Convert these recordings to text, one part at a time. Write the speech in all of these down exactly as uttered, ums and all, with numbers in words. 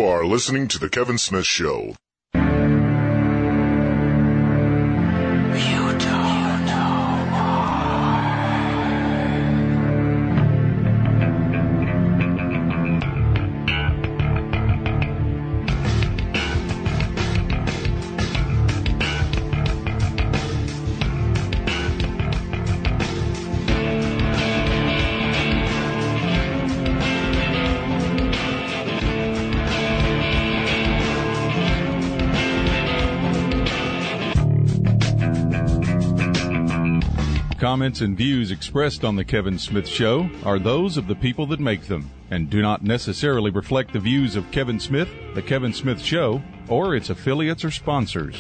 You are listening to The Kevin Smith Show. Comments and views expressed on The Kevin Smith Show are those of the people that make them and do not necessarily reflect the views of Kevin Smith, The Kevin Smith Show, or its affiliates or sponsors.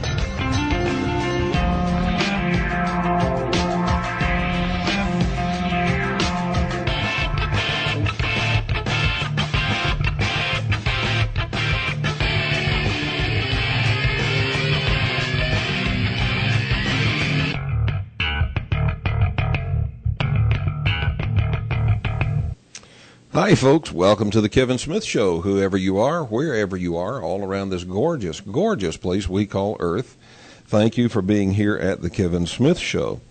Hi, folks. Welcome to the Kevin Smith Show, whoever you are, wherever you are, all around this gorgeous, gorgeous place we call Earth. Thank you for being here at the Kevin Smith Show.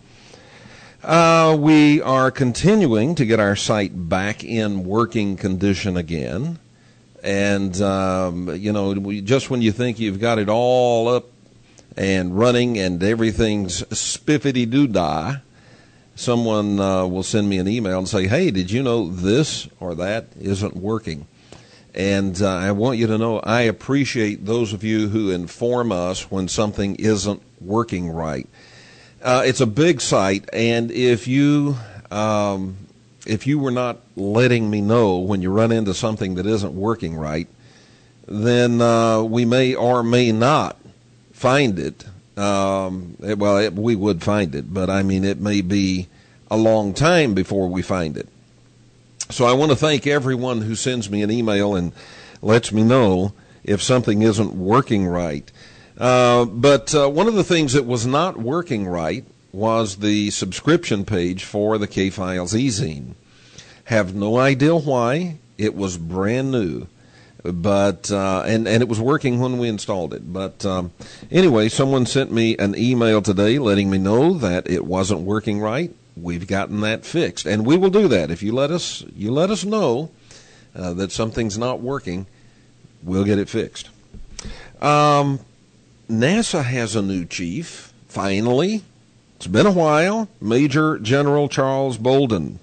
Uh, we are continuing to get our site back in working condition again. And, um, you know, we, just when you think you've got it all up and running and everything's spiffity-doo-dah, someone uh, will send me an email and say, hey, did you know this or that isn't working? And uh, I want you to know I appreciate those of you who inform us when something isn't working right. Uh, it's a big site, and if you um, if you were not letting me know when you run into something that isn't working right, then uh, we may or may not find it. Um, it, well, it, we would find it, but I mean, it may be a long time before we find it. So I want to thank everyone who sends me an email and lets me know if something isn't working right. Uh, but uh, one of the things that was not working right was the subscription page for the K-Files e-zine. Have no idea why. It was brand new. But, uh, and, and it was working when we installed it. But, um, anyway, someone sent me an email today letting me know that it wasn't working right. We've gotten that fixed. And we will do that. If you let us, you let us know, uh, that something's not working, we'll get it fixed. Um, NASA has a new chief, finally. It's been a while. Major General Charles Bolden.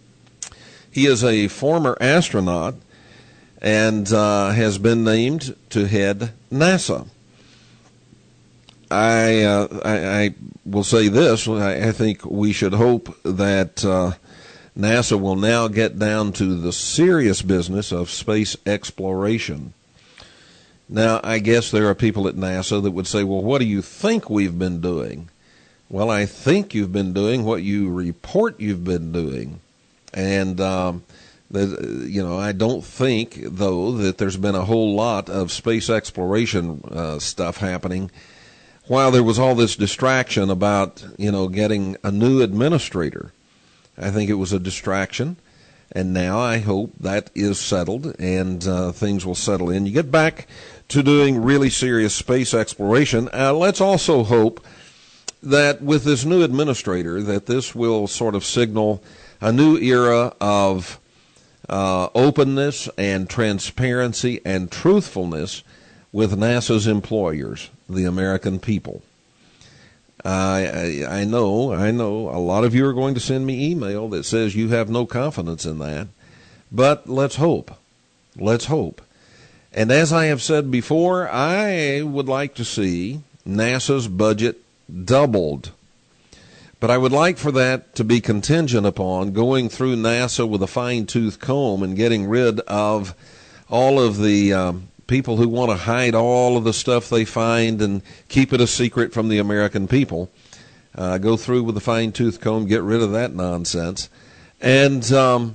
He is a former astronaut and uh, has been named to head NASA. I, uh, I, I will say this, I, I think we should hope that uh, NASA will now get down to the serious business of space exploration. Now, I guess there are people at NASA that would say, well, what do you think we've been doing? Well, I think you've been doing what you report you've been doing. And um, The, you know, I don't think, though, that there's been a whole lot of space exploration uh, stuff happening while there was all this distraction about, you know, getting a new administrator. I think it was a distraction, and now I hope that is settled and uh, things will settle in. You get back to doing really serious space exploration. Uh, let's also hope that with this new administrator that this will sort of signal a new era of Uh, openness and transparency and truthfulness with NASA's employers, the American people. I, I, I know, I know a lot of you are going to send me email that says you have no confidence in that, but let's hope. Let's hope. And as I have said before, I would like to see NASA's budget doubled. But I would like for that to be contingent upon going through NASA with a fine-tooth comb and getting rid of all of the um, people who want to hide all of the stuff they find and keep it a secret from the American people. Uh, go through with a fine-tooth comb, get rid of that nonsense, and um,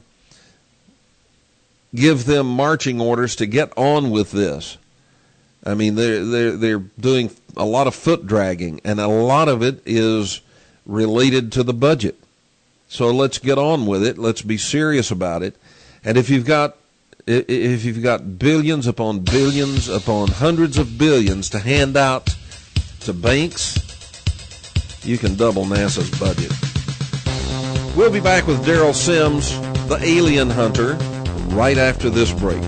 give them marching orders to get on with this. I mean, they're, they're, they're doing a lot of foot dragging, and a lot of it is related to the budget. So let's get on with it. Let's be serious about it. And if you've got if you've got billions upon billions upon hundreds of billions to hand out to banks, you can double NASA's budget. We'll be back with Daryl Sims, the alien hunter, right after this break.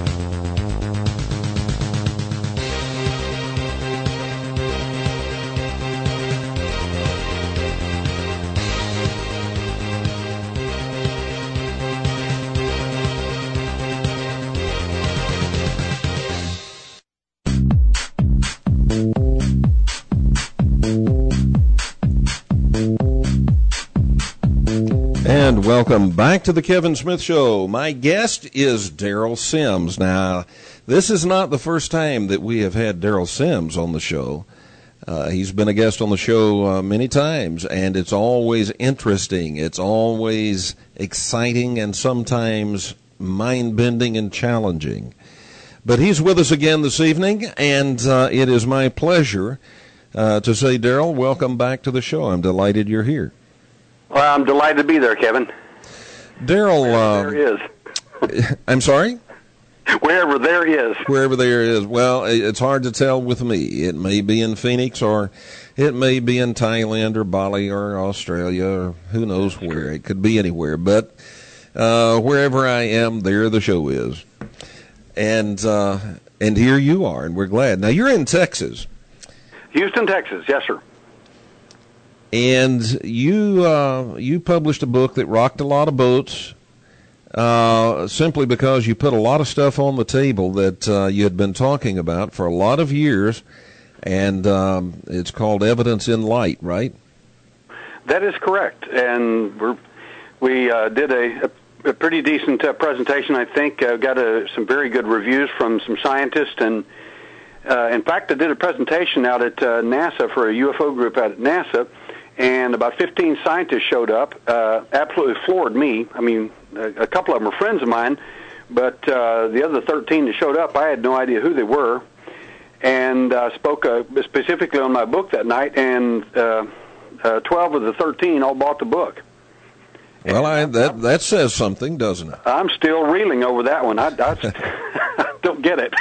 And welcome back to the Kevin Smith Show. My guest is Daryl Sims. Now, this is not the first time that we have had Daryl Sims on the show. Uh, he's been a guest on the show uh, many times, and it's always interesting. It's always exciting and sometimes mind-bending and challenging. But he's with us again this evening, and uh, it is my pleasure uh, to say, Daryl, welcome back to the show. I'm delighted you're here. Well, I'm delighted to be there, Kevin. Daryl, uh, there is. I'm sorry? Wherever there is. Wherever there is. Well, it's hard to tell with me. It may be in Phoenix, or it may be in Thailand or Bali or Australia, or who knows where. It could be anywhere. But uh, wherever I am, there the show is. And uh, and here you are, and we're glad. Now, you're in Texas. Houston, Texas. Yes, sir. And you uh, you published a book that rocked a lot of boats, uh, simply because you put a lot of stuff on the table that uh, you had been talking about for a lot of years, and um, it's called Evidence in Light, right? That is correct, and we're, we uh, did a, a, a pretty decent uh, presentation, I think. Uh, got a, some very good reviews from some scientists, and uh, in fact, I did a presentation out at uh, NASA for a U F O group out at NASA, and about fifteen scientists showed up, uh, absolutely floored me. I mean, a, a couple of them are friends of mine, but uh, the other thirteen that showed up, I had no idea who they were, and uh, spoke uh, specifically on my book that night, and uh, uh, twelve of the thirteen all bought the book. Well, I, that that says something, doesn't it? I'm still reeling over that one. I, I don't get it.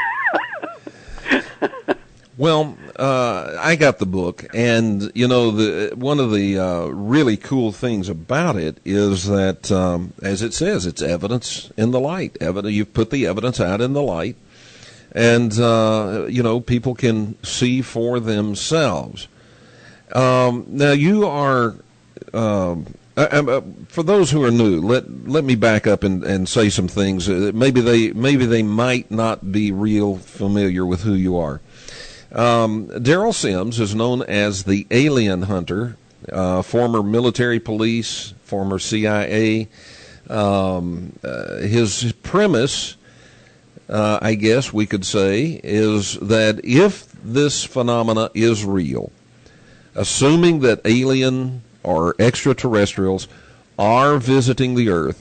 Well, uh, I got the book, and, you know, the one of the uh, really cool things about it is that, um, as it says, it's evidence in the light. Evidence, you've put the evidence out in the light, and, uh, you know, people can see for themselves. Um, now, you are, um, uh, uh, for those who are new, let let me back up and, and say some things. Uh, maybe they maybe they might not be real familiar with who you are. Um, Daryl Sims is known as the alien hunter, uh, former military police, former C I A. Um, uh, his premise, uh, I guess we could say, is that if this phenomena is real, assuming that alien or extraterrestrials are visiting the Earth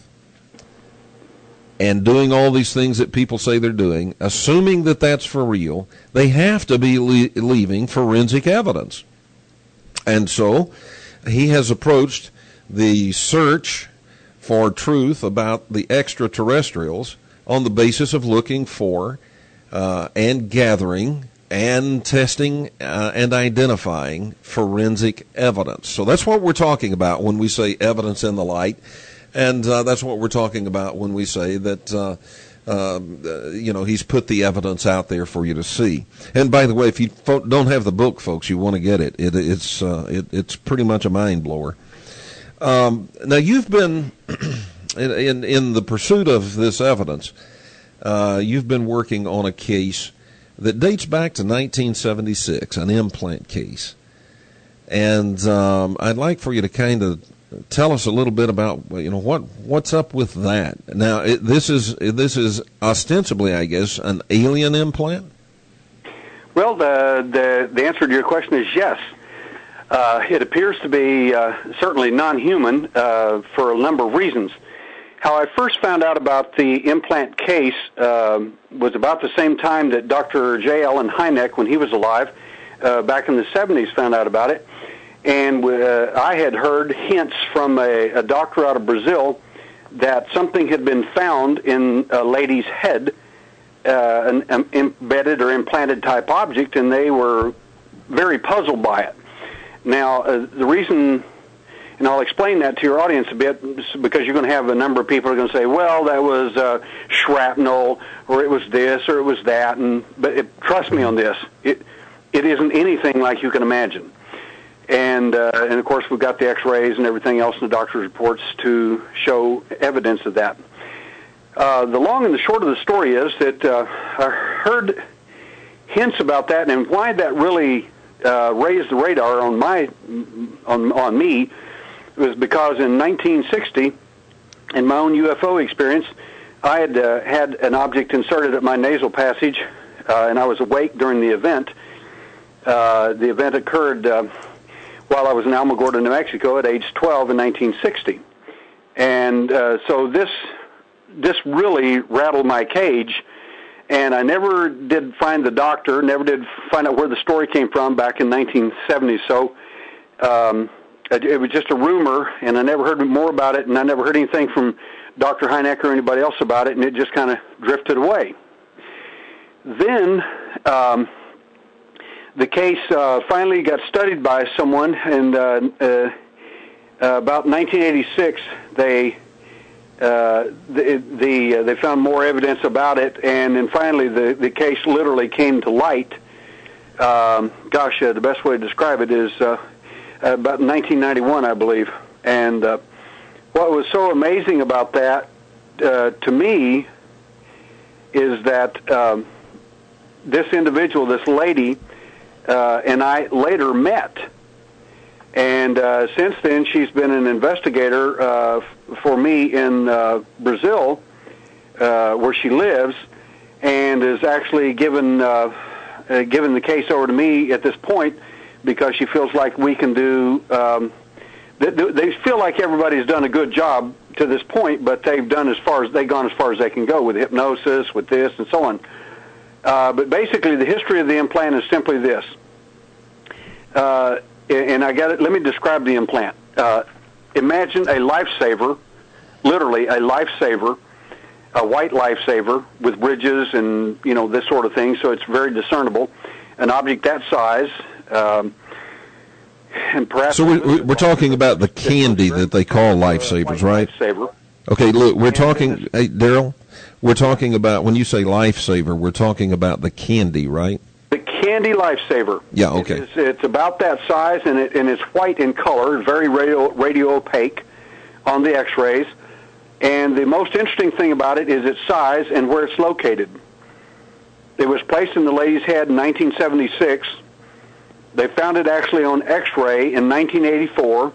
and doing all these things that people say they're doing, assuming that that's for real, they have to be le- leaving forensic evidence. And so he has approached the search for truth about the extraterrestrials on the basis of looking for uh, and gathering and testing uh, and identifying forensic evidence. So that's what we're talking about when we say evidence in the light. And uh, that's what we're talking about when we say that, uh, uh, you know, he's put the evidence out there for you to see. And by the way, if you fo- don't have the book, folks, you want to get it. it it's uh, it, it's pretty much a mind blower. Um, now, you've been in, in in the pursuit of this evidence. Uh, you've been working on a case that dates back to nineteen seventy-six, an implant case. And um, I'd like for you to kind of tell us a little bit about, you know, what what's up with that. Now, it, this is this is ostensibly, I guess, an alien implant? Well, the the, the answer to your question is yes. Uh, it appears to be uh, certainly non-human uh, for a number of reasons. How I first found out about the implant case uh, was about the same time that Doctor J. Allen Hynek, when he was alive, uh, back in the seventies, found out about it. And uh, I had heard hints from a, a doctor out of Brazil that something had been found in a lady's head uh, an, an embedded or implanted type object, and they were very puzzled by it. Now, uh, the reason, and I'll explain that to your audience a bit, because you're going to have a number of people who are going to say, well, that was uh, shrapnel, or it was this, or it was that, and but it, trust me on this, it it isn't anything like you can imagine. And, uh, and of course, we've got the x-rays and everything else in the doctor's reports to show evidence of that. Uh, the long and the short of the story is that uh, I heard hints about that, and why that really uh, raised the radar on my on on me was because in nineteen sixty, in my own U F O experience, I had uh, had an object inserted at my nasal passage, uh, and I was awake during the event. Uh, the event occurred uh, while I was in Alamogordo, New Mexico, at age twelve in nineteen sixty, and uh, so this this really rattled my cage. And I never did find the doctor, never did find out where the story came from back in nineteen seventy. So um, it was just a rumor, and I never heard more about it, and I never heard anything from Doctor Hynek or anybody else about it, and it just kind of drifted away. Then um, the case uh, finally got studied by someone, and uh, uh, uh, about nineteen eighty-six, they Uh, the, the uh, they found more evidence about it, and then finally the, the case literally came to light. Um, gosh, uh, the best way to describe it is uh, about nineteen ninety-one, I believe. And uh, what was so amazing about that, uh, to me, is that um, this individual, this lady, uh, and I later met. And uh, since then, she's been an investigator uh, f- for me in uh, Brazil, uh, where she lives, and is actually given uh, uh, given the case over to me at this point because she feels like we can do. Um, they, they feel like everybody's done a good job to this point, but they've done as far as they've gone as far as they can go with hypnosis, with this, and so on. Uh, but basically, the history of the implant is simply this. Uh, And I got it. Let me describe the implant. Uh, imagine a lifesaver, literally a lifesaver, a white lifesaver with bridges and you know this sort of thing. So it's very discernible. An object that size, um, and perhaps. So we're, we're talking about the candy that they call lifesavers, right? Lifesaver. Okay, look, we're talking, hey, Daryl, we're talking about, when you say lifesaver, we're talking about the candy, right? The candy lifesaver. Yeah, okay. It's, it's about that size, and it and it's white in color, very radio radio opaque on the X-rays. And the most interesting thing about it is its size and where it's located. It was placed in the lady's head in nineteen seventy-six. They found it actually on X-ray in nineteen eighty-four,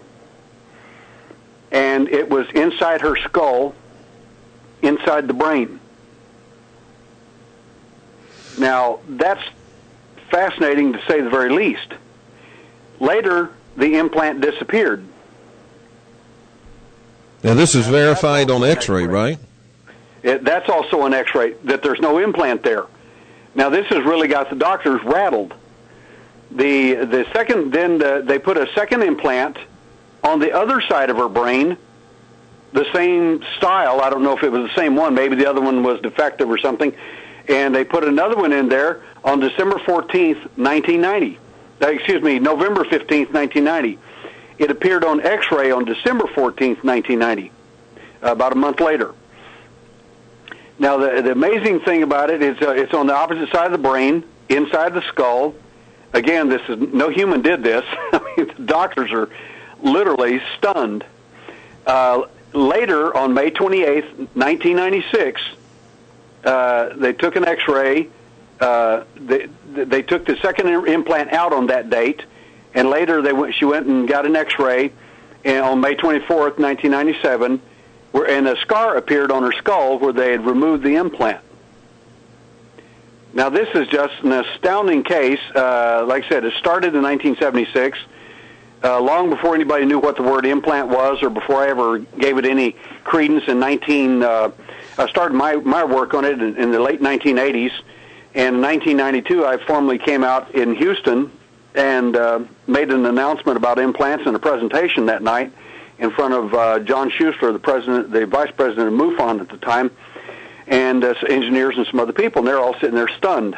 and it was inside her skull, inside the brain. Now, that's fascinating to say the very least. Later, the implant disappeared. Now, this is verified on X-ray, right? It, that's also an X-ray, that there's no implant there. Now, this has really got the doctors rattled. The the second, then the, they put a second implant on the other side of her brain, the same style. I don't know if it was the same one. Maybe the other one was defective or something. And they put another one in there on December fourteenth, nineteen ninety. Uh, excuse me, November fifteenth, nineteen ninety. It appeared on X-ray on December fourteenth, nineteen ninety, uh, about a month later. Now, the, the amazing thing about it is uh, it's on the opposite side of the brain, inside the skull. Again, this is no human did this. I mean, the doctors are literally stunned. Uh, later, on May twenty-eighth, nineteen ninety-six, Uh, they took an X-ray. Uh, they, they took the second implant out on that date, and later they went. She went and got an X-ray, and on May twenty-fourth, nineteen ninety-seven, where and a scar appeared on her skull where they had removed the implant. Now, this is just an astounding case. Uh, like I said, it started in nineteen seventy-six, uh, long before anybody knew what the word implant was, or before I ever gave it any credence. In nineteen uh, I started my, my work on it in, in the late nineteen eighties, and in nineteen ninety-two I formally came out in Houston and uh, made an announcement about implants in a presentation that night in front of uh, John Schuster, the president, the vice president of MUFON at the time. and uh, engineers and some other people, and they're all sitting there stunned.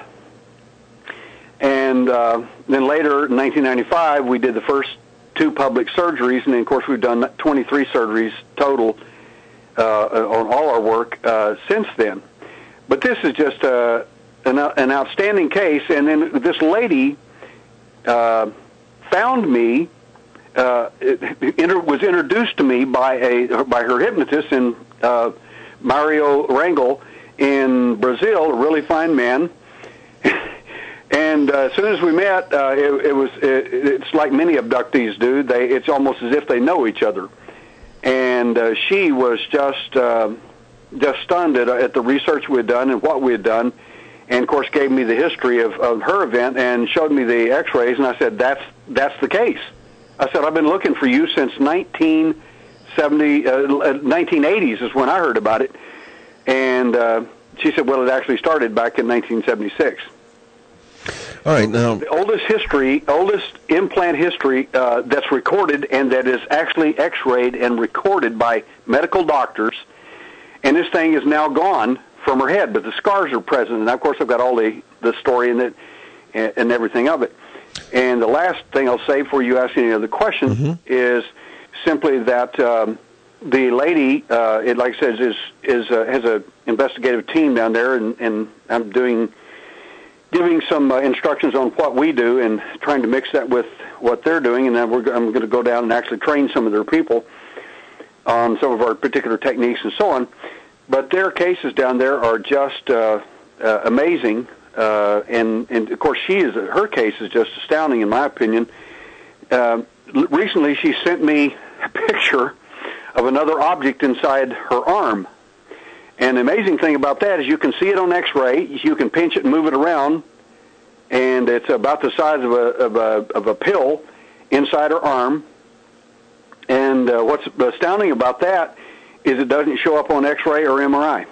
And uh, then later, in nineteen ninety-five, we did the first two public surgeries, and then, of course, we've done twenty-three surgeries total uh, on all our work uh, since then. But this is just uh, an, an outstanding case, and then this lady uh, found me, uh, inter- was introduced to me by a by her hypnotist, in uh, Mario Rangel in Brazil, a really fine man. And uh, as soon as we met, uh, it, it was it, it's like many abductees do. They it's almost as if they know each other. And uh, she was just uh, just stunned at, at the research we had done and what we had done, and of course gave me the history of, of her event and showed me the X-rays. And I said, "That's that's the case." I said, "I've been looking for you since nineteen seventy, uh, nineteen eighties is when I heard about it." And uh, she said, "Well, it actually started back in nineteen seventy-six." All right, now the oldest history, oldest implant history uh, that's recorded and that is actually X-rayed and recorded by medical doctors. And this thing is now gone from her head, but the scars are present. And of course, I've got all the the story and it and, and everything of it. And the last thing I'll say before you ask any other question mm-hmm. is simply that um, the lady, uh, it like I said, is is uh, has a investigative team down there, and, and I'm doing. giving some uh, instructions on what we do and trying to mix that with what they're doing, and then we're, I'm going to go down and actually train some of their people on some of our particular techniques and so on. But their cases down there are just uh, uh, amazing, uh, and, and of course she is her case is just astounding in my opinion. Uh, recently she sent me a picture of another object inside her arm. And the amazing thing about that is you can see it on X-ray. You can pinch it and move it around, and it's about the size of a of a, of a pill inside her arm. And uh, what's astounding about that is it doesn't show up on X-ray or M R I.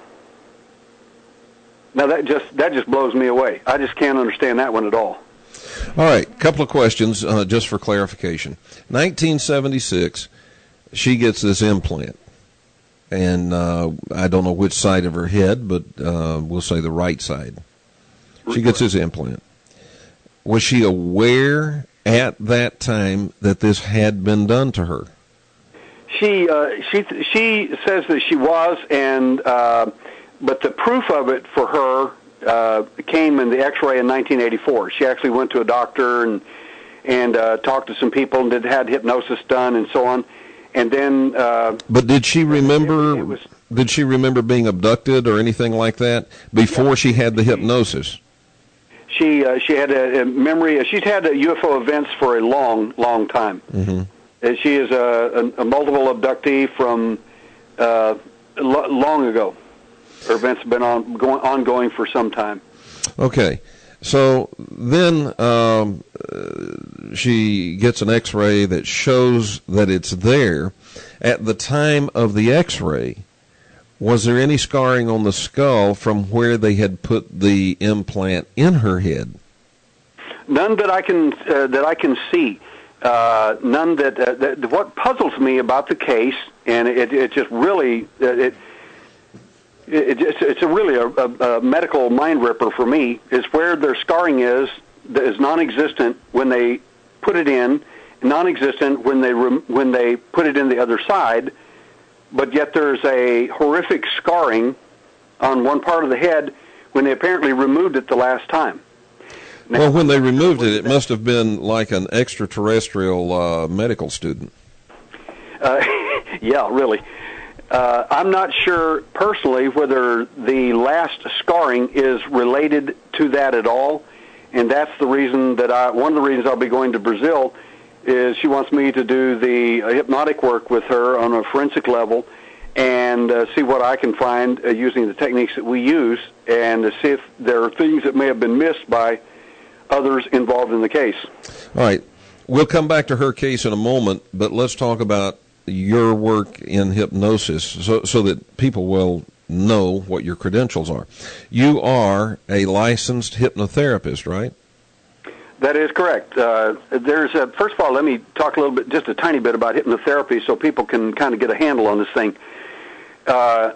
Now that just that just blows me away. I just can't understand that one at all. All right, couple of questions uh, just for clarification. nineteen seventy-six, she gets this implant. And uh, I don't know which side of her head, but uh, we'll say the right side. She gets this implant. Was she aware at that time that this had been done to her? She uh, she she says that she was, and uh, but the proof of it for her uh, came in the X-ray in nineteen eighty-four. She actually went to a doctor and and uh, talked to some people and did had hypnosis done and so on. And then, uh, but did she remember? It, it was, did she remember being abducted or anything like that before yeah, she had the hypnosis? She uh, she had a, a memory. She's had a U F O events for a long, long time. Mm-hmm. Uh, she is a, a, a multiple abductee from uh, lo- long ago. Her events have been on going, ongoing for some time. Okay. So then um, uh, she gets an X-ray that shows that it's there. At the time of the X-ray, was there any scarring on the skull from where they had put the implant in her head? None that I can uh, that I can see. Uh, none that, uh, that. What puzzles me about the case, and it, it just really uh, it. It, it's, it's a really a, a, a medical mind ripper for me, is where their scarring is that is non-existent when they put it in, non-existent when they rem, when they put it in the other side, but yet there's a horrific scarring on one part of the head when they apparently removed it the last time. Now, well, when they removed it, it must have been like an extraterrestrial uh, medical student. Uh, yeah, really. Uh, I'm not sure personally whether the last scarring is related to that at all, and that's the reason that I, one of the reasons I'll be going to Brazil is she wants me to do the uh, hypnotic work with her on a forensic level and uh, see what I can find uh, using the techniques that we use, and to see if there are things that may have been missed by others involved in the case. All right. We'll come back to her case in a moment, but let's talk about your work in hypnosis so, so that people will know what your credentials are. You are a licensed hypnotherapist, right? That is correct. Uh, there's a, first of all, let me talk a little bit, just a tiny bit about hypnotherapy so people can kind of get a handle on this thing. Uh,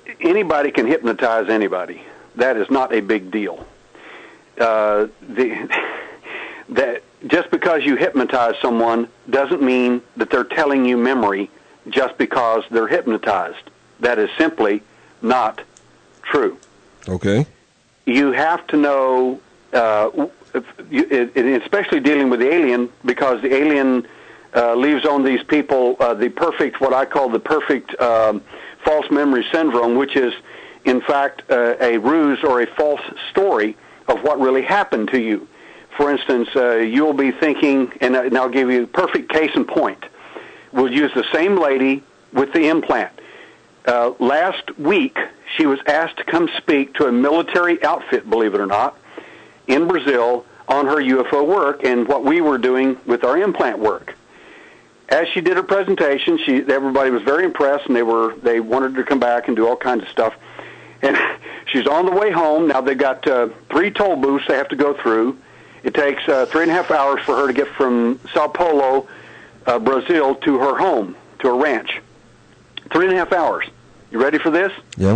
anybody can hypnotize anybody. That is not a big deal. Uh, the, that just because you hypnotize someone doesn't mean that they're telling you memory just because they're hypnotized. That is simply not true. Okay. You have to know, uh, you, especially dealing with the alien, because the alien uh, leaves on these people uh, the perfect, what I call the perfect um, false memory syndrome, which is, in fact, uh, a ruse or a false story of what really happened to you. For instance, uh, you'll be thinking, and, and I'll give you a perfect case in point. We'll use the same lady with the implant. Uh, last week, she was asked to come speak to a military outfit, believe it or not, in Brazil on her U F O work and what we were doing with our implant work. As she did her presentation, she everybody was very impressed, and they were they wanted her to come back and do all kinds of stuff. And she's on the way home. Now, they've got uh, three toll booths they have to go through. It takes uh, three and a half hours for her to get from Sao Paulo, uh, Brazil, to her home, to her ranch. Three and a half hours. You ready for this? Yeah.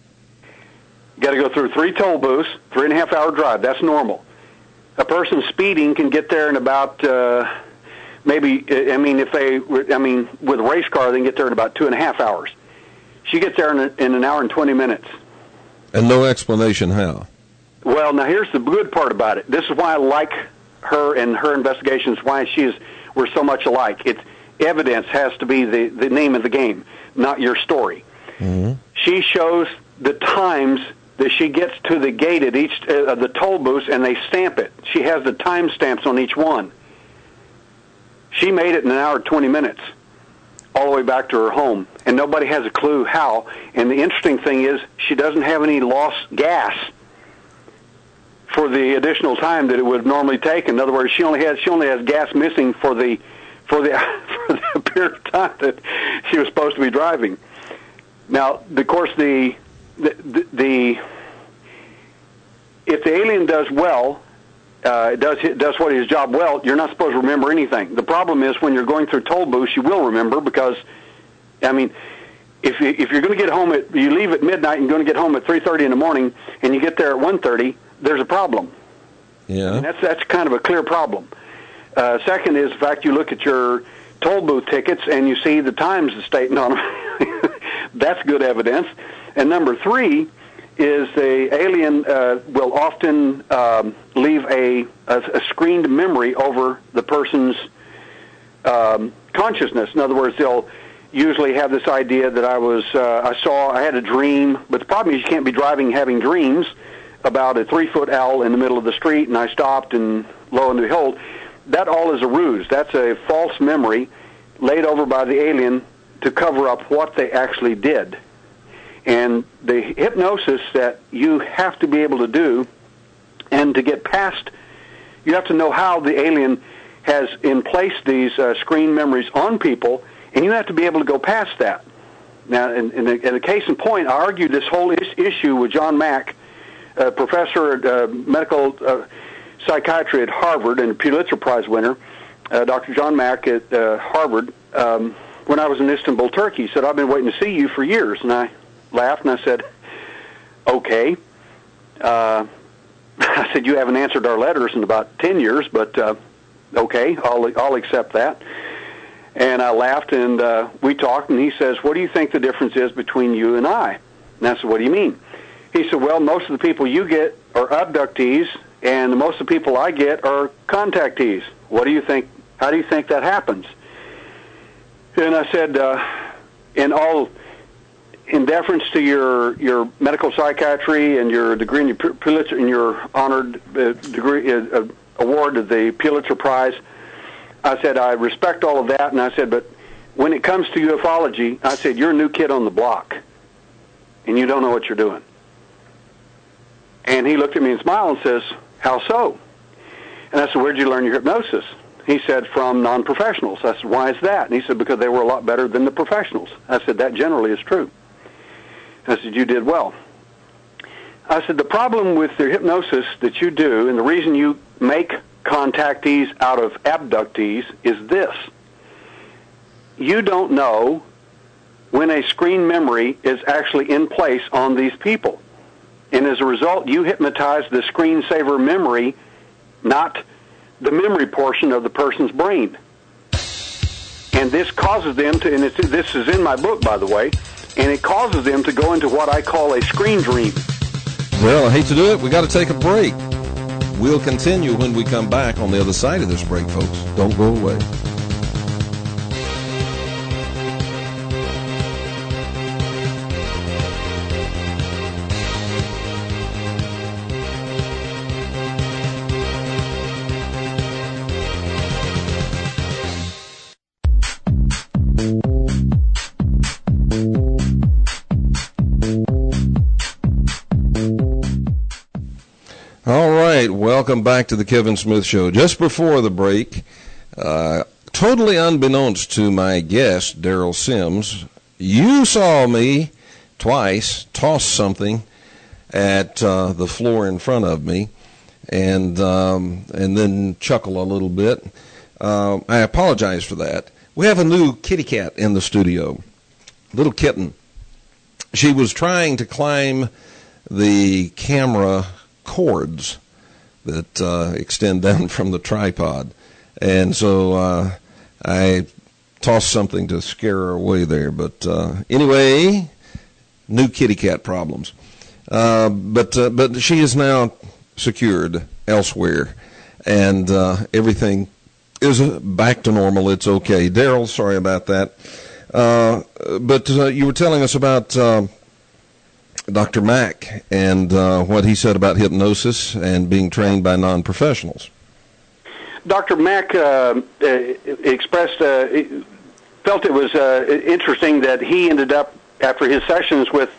Got to go through three toll booths, three and a half hour drive. That's normal. A person speeding can get there in about uh, maybe, I mean, if they, I mean, with a race car, they can get there in about two and a half hours. She gets there in, a, in an hour and twenty minutes. And no explanation how. Well, now here's the good part about it. This is why I like her and her investigations, why she's, we're so much alike. It's, evidence has to be the, the name of the game, not your story. Mm-hmm. She shows the times that she gets to the gate at each uh, of the toll booths, and they stamp it. She has the time stamps on each one. She made it in an hour and twenty minutes, all the way back to her home, and nobody has a clue how. And the interesting thing is, she doesn't have any lost gas for the additional time that it would normally take. In other words, she only has she only has gas missing for the for the for the period of time that she was supposed to be driving. Now, of course, the the, the, the if the alien does well, uh, does does what his job well, you're not supposed to remember anything. The problem is when you're going through toll booths, you will remember because, I mean, if you, if you're going to get home at you leave at midnight and you're going to get home at three thirty in the morning, and you get there at one thirty, there's a problem. Yeah, and that's that's kind of a clear problem. Uh, second is the fact you look at your toll booth tickets and you see the times stating on them. That's good evidence. And number three is the alien uh, will often um, leave a, a, a screened memory over the person's um, consciousness. In other words, they'll usually have this idea that I was, uh, I saw, I had a dream. But the problem is you can't be driving having dreams about a three-foot owl in the middle of the street, and I stopped, and lo and behold, that all is a ruse. That's a false memory laid over by the alien to cover up what they actually did. And the hypnosis that you have to be able to do, and to get past, you have to know how the alien has in place these uh, screen memories on people, and you have to be able to go past that. Now, in, in, a, in a case in point, I argued this whole is, issue with John Mack, a professor at uh, medical uh, psychiatry at Harvard and a Pulitzer Prize winner, uh, Doctor John Mack at uh, Harvard. Um, when I was in Istanbul, Turkey, he said, I've been waiting to see you for years. And I laughed and I said, okay. Uh, I said, you haven't answered our letters in about ten years, but uh, okay, I'll, I'll accept that. And I laughed, and uh, we talked, and he says, what do you think the difference is between you and I? And I said, what do you mean? He said, well, most of the people you get are abductees, and most of the people I get are contactees. What do you think? How do you think that happens? And I said, uh, in all, in deference to your your medical psychiatry and your degree in your Pulitzer, and your honored uh, degree uh, award of the Pulitzer Prize, I said I respect all of that, and I said, but when it comes to ufology, I said you're a new kid on the block, and you don't know what you're doing. And he looked at me and smiled and says, how so? And I said, where'd you learn your hypnosis? He said, from non-professionals. I said, why is that? And he said, because they were a lot better than the professionals. I said, that generally is true. I said, you did well. I said, the problem with the hypnosis that you do, and the reason you make contactees out of abductees, is this. You don't know when a screen memory is actually in place on these people. And as a result, you hypnotize the screensaver memory, not the memory portion of the person's brain. And this causes them to, and it's, this is in my book, by the way, and it causes them to go into what I call a screen dream. Well, I hate to do it. We got to take a break. We'll continue when we come back on the other side of this break, folks. Don't go away. Welcome back to the Kevin Smith Show. Just before the break, uh, totally unbeknownst to my guest, Daryl Sims, you saw me twice toss something at uh, the floor in front of me and um, and then chuckle a little bit. Uh, I apologize for that. We have a new kitty cat in the studio, little kitten. She was trying to climb the camera cords that uh, extend down from the tripod. And so uh, I tossed something to scare her away there. But uh, anyway, new kitty cat problems. Uh, but uh, but she is now secured elsewhere, and uh, everything is back to normal. It's okay. Daryl, sorry about that. Uh, but uh, you were telling us about Uh, Doctor Mack and uh, what he said about hypnosis and being trained by non-professionals. Doctor Mack uh, uh, expressed, uh, felt it was uh, interesting that he ended up, after his sessions with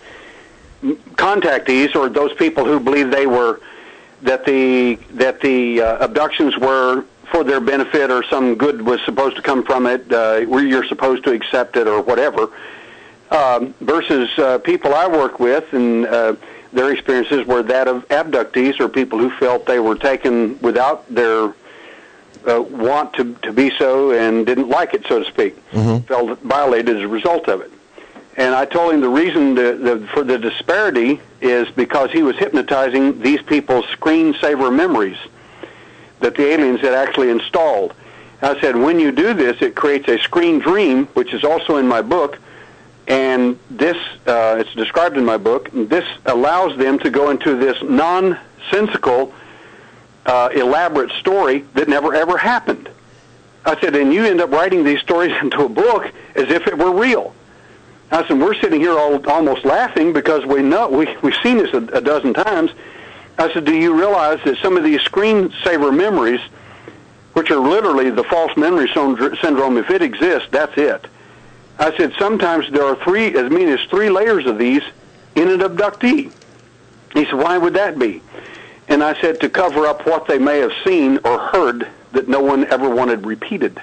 contactees, or those people who believed they were, that the that the uh, abductions were for their benefit, or some good was supposed to come from it, uh, where you're supposed to accept it or whatever. Um, versus uh, people I work with, and uh, their experiences were that of abductees, or people who felt they were taken without their uh, want to, to be so, and didn't like it, so to speak, mm-hmm. felt violated as a result of it. And I told him the reason the, the, for the disparity is because he was hypnotizing these people's screensaver memories that the aliens had actually installed. I said, when you do this, it creates a screen dream, which is also in my book. And this, uh, it's described in my book, this allows them to go into this nonsensical, uh, elaborate story that never ever happened. I said, and you end up writing these stories into a book as if it were real. I said, we're sitting here all, almost laughing because we know, we, we've seen this a, a dozen times. I said, do you realize that some of these screensaver memories, which are literally the false memory syndrome, if it exists, that's it. I said, sometimes there are three, as many as three layers of these in an abductee. He said, why would that be? And I said, to cover up what they may have seen or heard that no one ever wanted repeated.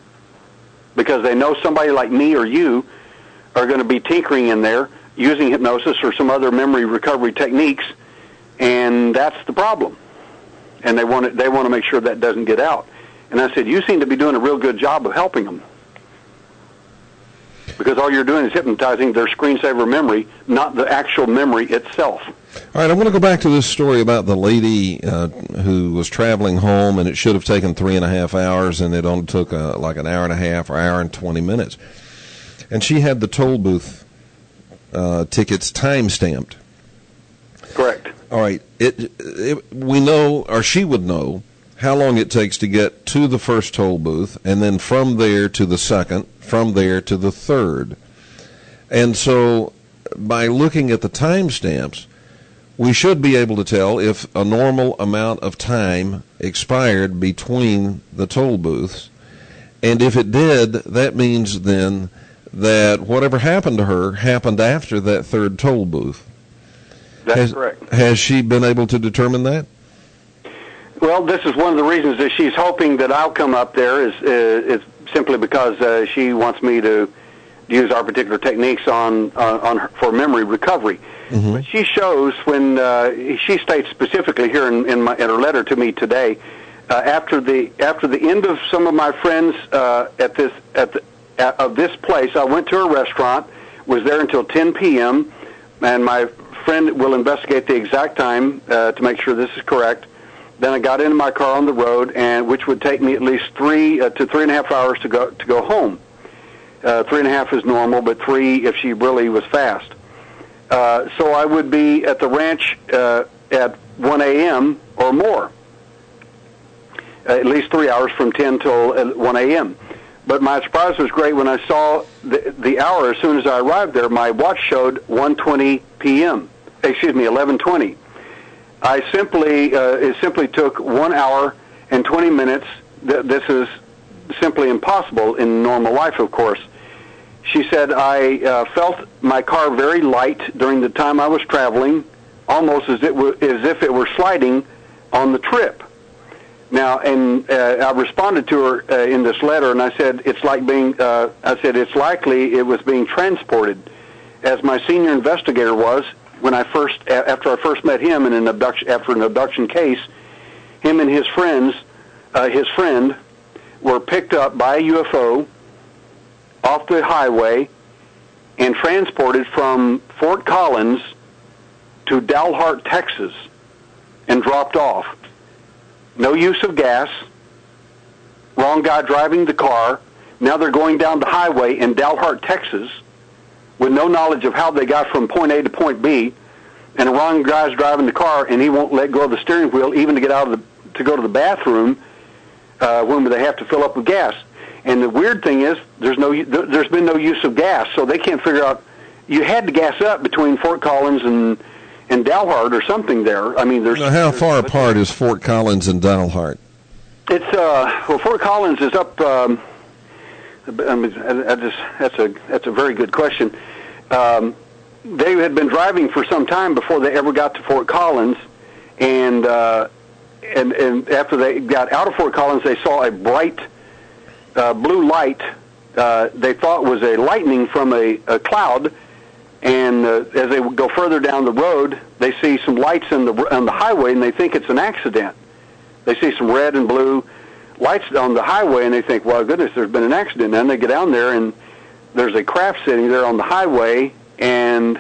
Because they know somebody like me or you are going to be tinkering in there using hypnosis or some other memory recovery techniques, and that's the problem. And they want to, they want to make sure that doesn't get out. And I said, you seem to be doing a real good job of helping them. Because all you're doing is hypnotizing their screensaver memory, not the actual memory itself. All right, I want to go back to this story about the lady uh, who was traveling home, and it should have taken three and a half hours, and it only took uh, like an hour and a half or hour and twenty minutes. And she had the toll booth uh, tickets time-stamped. Correct. All right, it, it, we know, or she would know, how long it takes to get to the first toll booth, and then from there to the second, from there to the third. And so by looking at the timestamps, we should be able to tell if a normal amount of time expired between the toll booths. And if it did, that means then that whatever happened to her happened after that third toll booth. That's has, correct. Has she been able to determine that? Well, this is one of the reasons that she's hoping that I'll come up there is uh, is simply because uh, she wants me to use our particular techniques on uh, on her, for memory recovery. Mm-hmm. But she shows when uh, she states specifically here in, in, my, in her letter to me today, uh, after the after the end of some of my friends uh, at this at the, at, of this place, I went to a restaurant was there until ten p.m., and my friend will investigate the exact time uh, to make sure this is correct. Then I got into my car on the road, and which would take me at least three uh, to three and a half hours to go to go home. Uh, three and a half is normal, but three if she really was fast. Uh, so I would be at the ranch uh, at one a.m. or more, uh, at least three hours from ten till one a.m. But my surprise was great when I saw the, the hour as soon as I arrived there. My watch showed one twenty p.m. Excuse me, eleven twenty. I simply uh, it simply took one hour and twenty minutes. Th- this is simply impossible in normal life, of course. She said, I uh, felt my car very light during the time I was traveling, almost as, it w- as if it were sliding on the trip. Now, and uh, I responded to her uh, in this letter, and I said, it's like being, uh, I said, it's likely it was being transported, as my senior investigator was when I first, after I first met him in an abduction, after an abduction case. Him and his friends, uh, his friend, were picked up by a U F O off the highway and transported from Fort Collins to Dalhart, Texas, and dropped off. No use of gas. Wrong guy driving the car. Now they're going down the highway in Dalhart, Texas, with no knowledge of how they got from point A to point B, and the wrong guy's driving the car, and he won't let go of the steering wheel even to get out of the to go to the bathroom uh, when they have to fill up with gas. And the weird thing is, there's no, there's been no use of gas, so they can't figure out. You had to gas up between Fort Collins and and Dalhart or something there. I mean, there's. Now, how there's, far apart is Fort Collins and Dalhart? It's uh, well, Fort Collins is up. Um, I mean, I just that's a that's a very good question. Um, they had been driving for some time before they ever got to Fort Collins, and uh, and and after they got out of Fort Collins, they saw a bright uh, blue light. Uh, they thought was a lightning from a, a cloud, and uh, as they go further down the road, they see some lights in the on the highway, and they think it's an accident. They see some red and blue lights on the highway, and they think, well, goodness, there's been an accident. And they get down there, and there's a craft sitting there on the highway, and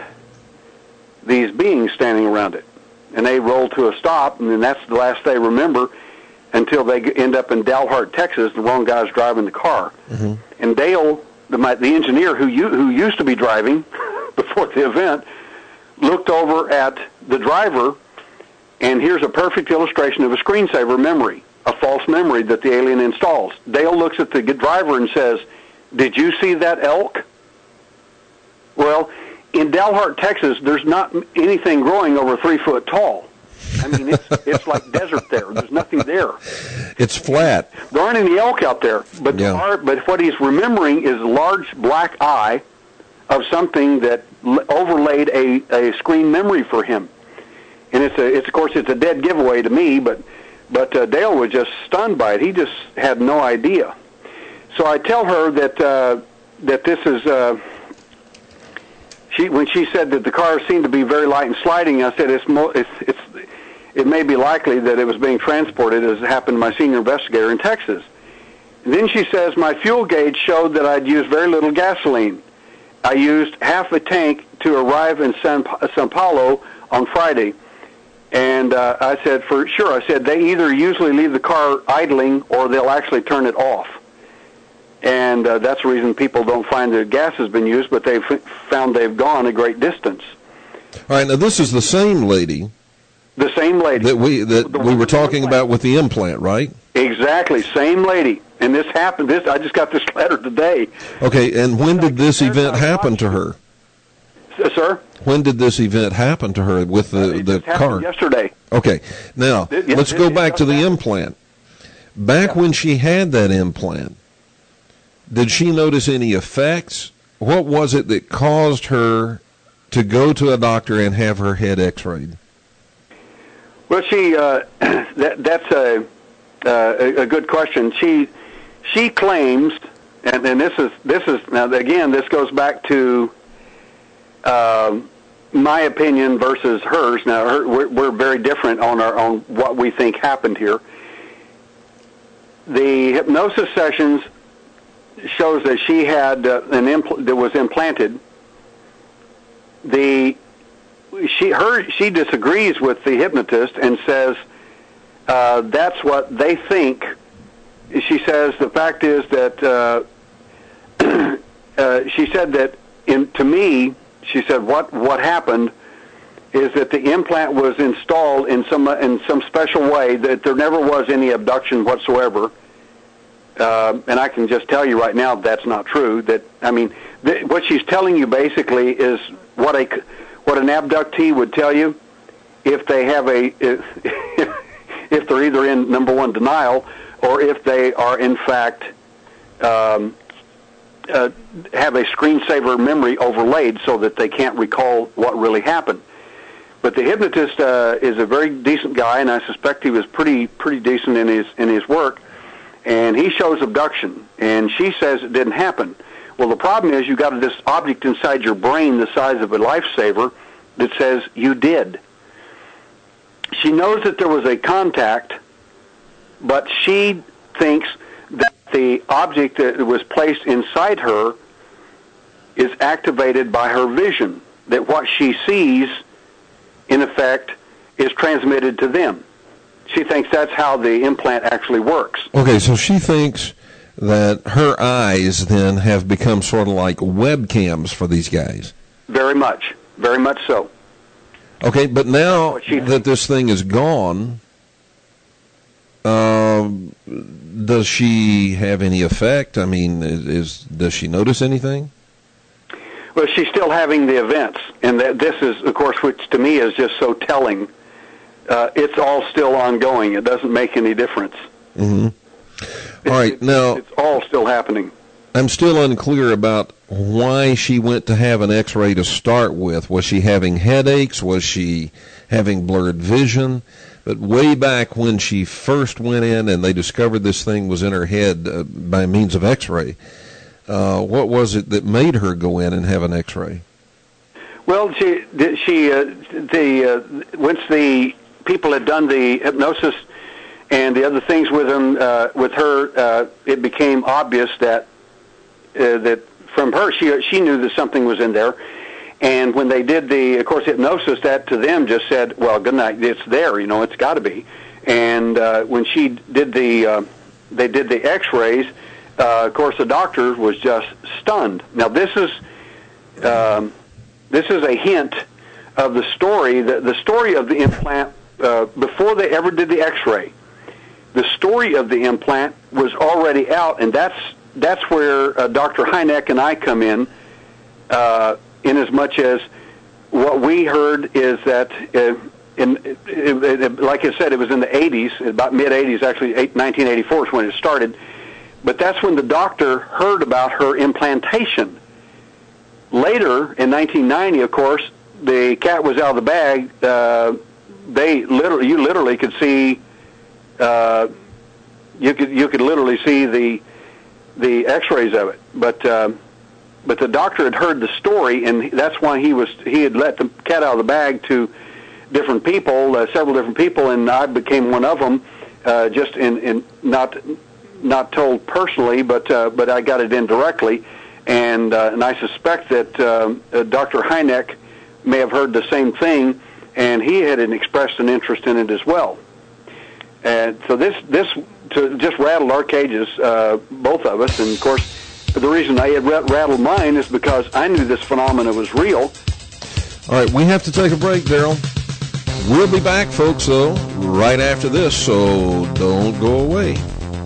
these beings standing around it. And they roll to a stop, and then that's the last they remember until they end up in Dalhart, Texas. The wrong guy's driving the car. Mm-hmm. And Dale, the, my, the engineer who, you, who used to be driving before the event, looked over at the driver, and here's a perfect illustration of a screensaver memory, a false memory that the alien installs. Dale looks at the driver and says, "Did you see that elk?" Well, in Dalhart, Texas, there's not anything growing over three foot tall. I mean, it's it's like desert there. There's nothing there. It's flat. There aren't any elk out there. But yeah. there are, but what he's remembering is a large black eye of something that overlaid a, a screen memory for him. And it's a it's of course it's a dead giveaway to me, but but uh, Dale was just stunned by it. He just had no idea. So I tell her that uh, that this is. Uh, She, when she said that the car seemed to be very light and sliding, I said it's, mo- it's, it's, it may be likely that it was being transported, as happened to my senior investigator in Texas. And then she says, my fuel gauge showed that I'd used very little gasoline. I used half a tank to arrive in San, San Paulo on Friday. And uh, I said, for sure, I said, they either usually leave the car idling or they'll actually turn it off. And uh, that's the reason people don't find that gas has been used, but they've found they've gone a great distance. All right, now this is the same lady. The same lady. That we that the we were talking about with the implant, right? Exactly, same lady. And this happened, This I just got this letter today. Okay, and when did this event happen to her? Sir? When did this event happen to her with the, uh, the car? Yesterday. Okay, now it, yes, let's it, go it, back it, to the happened. implant. Back yeah. when she had that implant, did she notice any effects? What was it that caused her to go to a doctor and have her head x-rayed? Well, she uh, that, that's a, uh, a good question. She she claims, and, and this is this is now again this goes back to uh, my opinion versus hers. Now her, we're, we're very different on our on what we think happened here. The hypnosis sessions shows that she had uh, an impl- that was implanted the she her she disagrees with the hypnotist and says uh, that's what they think. She says the fact is that uh, uh, she said that in to me she said what what happened is that the implant was installed in some in some special way, that there never was any abduction whatsoever. Uh, and I can just tell you right now that's not true. That I mean, th- what she's telling you basically is what a what an abductee would tell you if they have a if, if they're either in number one denial or if they are in fact um, uh, have a screensaver memory overlaid so that they can't recall what really happened. But the hypnotist uh, is a very decent guy, and I suspect he was pretty pretty decent in his in his work. And he shows abduction, and she says it didn't happen. Well, the problem is you got this object inside your brain the size of a lifesaver that says you did. She knows that there was a contact, but she thinks that the object that was placed inside her is activated by her vision, that what she sees, in effect, is transmitted to them. She thinks that's how the implant actually works. Okay, so she thinks that her eyes then have become sort of like webcams for these guys. Very much. Very much so. Okay, but now that this thing is gone, uh, does she have any effect? I mean, is, is does she notice anything? Well, she's still having the events, and that this is, of course, which to me is just so telling. Uh, it's all still ongoing. It doesn't make any difference. Mm-hmm. All right, it's, now it's all still happening. I'm still unclear about why she went to have an X-ray to start with. Was she having headaches? Was she having blurred vision? But way back when she first went in and they discovered this thing was in her head uh, by means of X-ray, uh, what was it that made her go in and have an X-ray? Well, she she uh, the uh, once the people had done the hypnosis and the other things with him, uh, with her, uh, it became obvious that uh, that from her, she she knew that something was in there. And when they did the, of course, hypnosis, that to them just said, "Well, good night. It's there. You know, it's got to be." And uh, when she did the, uh, they did the X-rays. Uh, of course, the doctor was just stunned. Now, this is um, this is a hint of the story. The, the story of the implant. Uh, before they ever did the X-ray, the story of the implant was already out, and that's that's where uh, Doctor Hynek and I come in, uh, in as much as what we heard is that, uh, in it, it, it, like I said, it was in the eighties, about mid-eighties, actually nineteen eighty-four is when it started, but that's when the doctor heard about her implantation. Later, in nineteen ninety, of course, the cat was out of the bag. Uh, They literally, you literally could see, uh, you could you could literally see the the X-rays of it. But uh, but the doctor had heard the story, and that's why he was he had let the cat out of the bag to different people, uh, several different people, and I became one of them. Uh, just in, in not not told personally, but uh, but I got it indirectly, and uh, and I suspect that uh, uh, Doctor Hynek may have heard the same thing. And he had expressed an interest in it as well. And so this this to just rattled our cages, uh, both of us. And, of course, the reason I had rattled mine is because I knew this phenomena was real. All right, we have to take a break, Daryl. We'll be back, folks, though, right after this, so don't go away.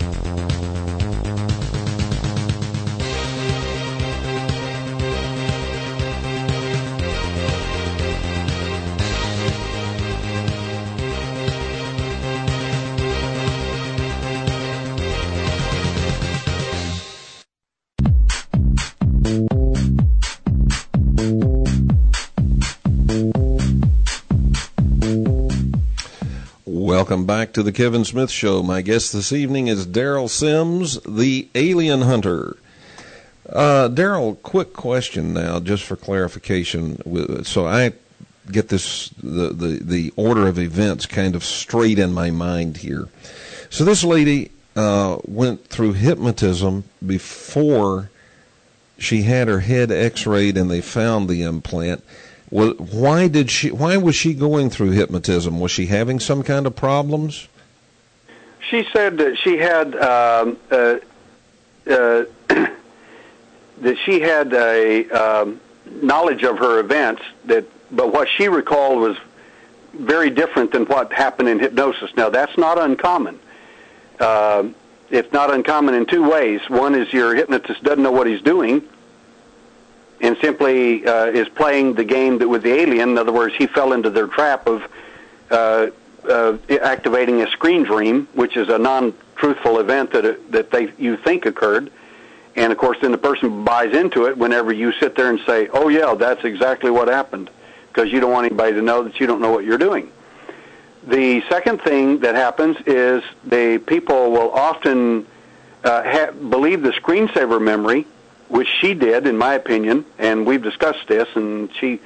Welcome back to the Kevin Smith Show. My guest this evening is Daryl Sims, the Alien Hunter. Uh, Daryl, quick question now, just for clarification. So I get this the, the, the order of events kind of straight in my mind here. So this lady uh, went through hypnotism before she had her head x-rayed and they found the implant. Was, why did she? Why was she going through hypnotism? Was she having some kind of problems? She said that she had um, uh, uh, that she had a um, knowledge of her events, that, but what she recalled was very different than what happened in hypnosis. Now, that's not uncommon. Uh, it's not uncommon in two ways. One is your hypnotist doesn't know what he's doing and simply uh, is playing the game that with the alien. In other words, he fell into their trap of uh, uh, activating a screen dream, which is a non-truthful event that it, that they you think occurred. And, of course, then the person buys into it whenever you sit there and say, oh, yeah, that's exactly what happened, because you don't want anybody to know that you don't know what you're doing. The second thing that happens is the people will often uh, ha- believe the screensaver memory, which she did, in my opinion, and we've discussed this, and she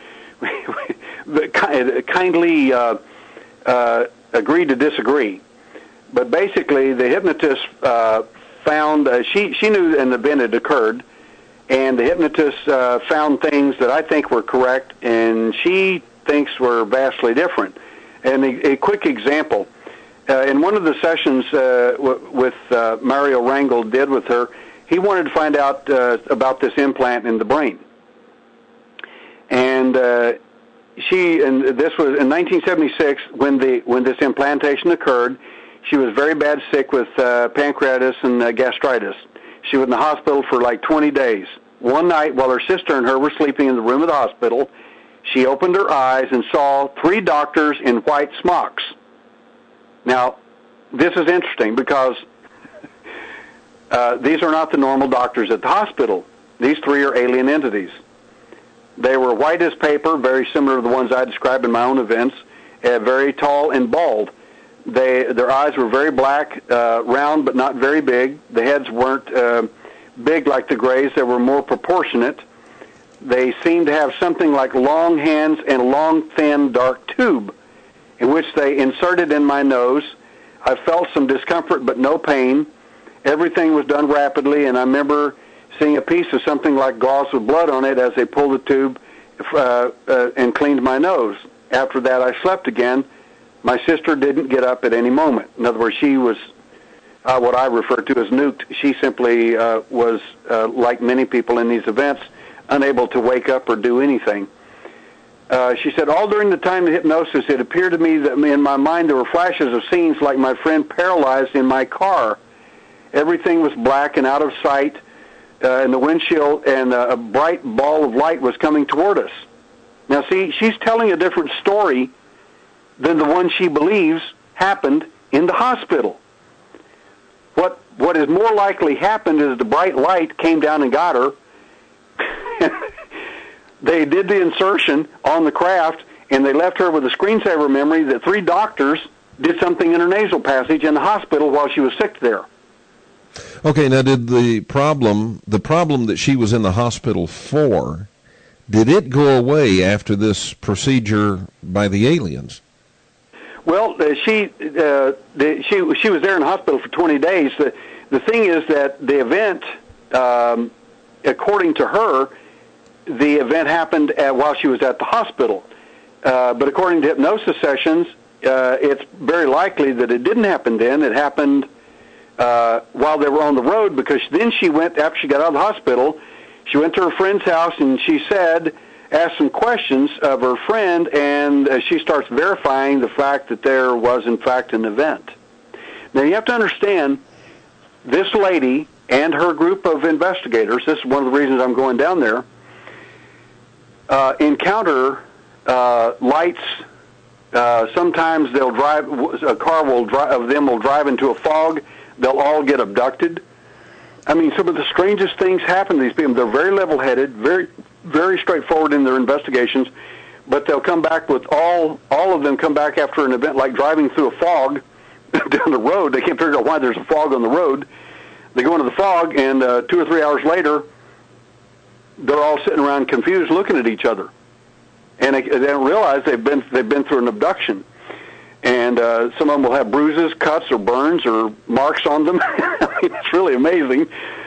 kindly uh, uh, agreed to disagree. But basically, the hypnotist uh, found, uh, she, she knew an event had occurred, and the hypnotist uh, found things that I think were correct, and she thinks were vastly different. And a, a quick example, uh, in one of the sessions uh, w- with uh, Mario Rangel did with her, he wanted to find out uh, about this implant in the brain. And uh, she, and this was in nineteen seventy-six when the when this implantation occurred. She was very bad sick with uh, pancreatitis and uh, gastritis. She was in the hospital for like twenty days. One night, while her sister and her were sleeping in the room of the hospital, she opened her eyes and saw three doctors in white smocks. Now, this is interesting because uh, these are not the normal doctors at the hospital. These three are alien entities. They were white as paper, very similar to the ones I described in my own events, uh, very tall and bald. They, their eyes were very black, uh, round but not very big. The heads weren't uh, big like the Greys. They were more proportionate. They seemed to have something like long hands and a long, thin, dark tube in which they inserted in my nose. I felt some discomfort but no pain. Everything was done rapidly, and I remember seeing a piece of something like gauze with blood on it as they pulled the tube uh, uh, and cleaned my nose. After that, I slept again. My sister didn't get up at any moment. In other words, she was uh, what I refer to as nuked. She simply uh, was, uh, like many people in these events, unable to wake up or do anything. Uh, she said, all during the time of hypnosis, it appeared to me that in my mind there were flashes of scenes like my friend paralyzed in my car. Everything was black and out of sight uh, in the windshield, and uh, a bright ball of light was coming toward us. Now, see, she's telling a different story than the one she believes happened in the hospital. What what is more likely happened is the bright light came down and got her. They did the insertion on the craft, and they left her with a screensaver memory that three doctors did something in her nasal passage in the hospital while she was sick there. Okay, now did the problem, the problem that she was in the hospital for, did it go away after this procedure by the aliens? Well, uh, she uh, the, she she was there in the hospital for twenty days. The the thing is that the event, um, according to her, the event happened at, while she was at the hospital. Uh, but according to hypnosis sessions, uh, it's very likely that it didn't happen then. It happened uh, while they were on the road, because then she went, after she got out of the hospital, she went to her friend's house, and she said, asked some questions of her friend, and uh, she starts verifying the fact that there was, in fact, an event. Now, you have to understand, this lady and her group of investigators, this is one of the reasons I'm going down there, uh, encounter uh, lights. Uh, sometimes they'll drive, a car will drive, of them will drive into a fog. They'll all get abducted. I mean, some of the strangest things happen to these people. They're very level-headed, very, very straightforward in their investigations, but they'll come back with all, all of them come back after an event like driving through a fog down the road. They can't figure out why there's a fog on the road. They go into the fog, and uh, two or three hours later, they're all sitting around confused, looking at each other, and they, they don't realize they've been they've been through an abduction. And uh, some of them will have bruises, cuts, or burns, or marks on them. I mean, it's really amazing.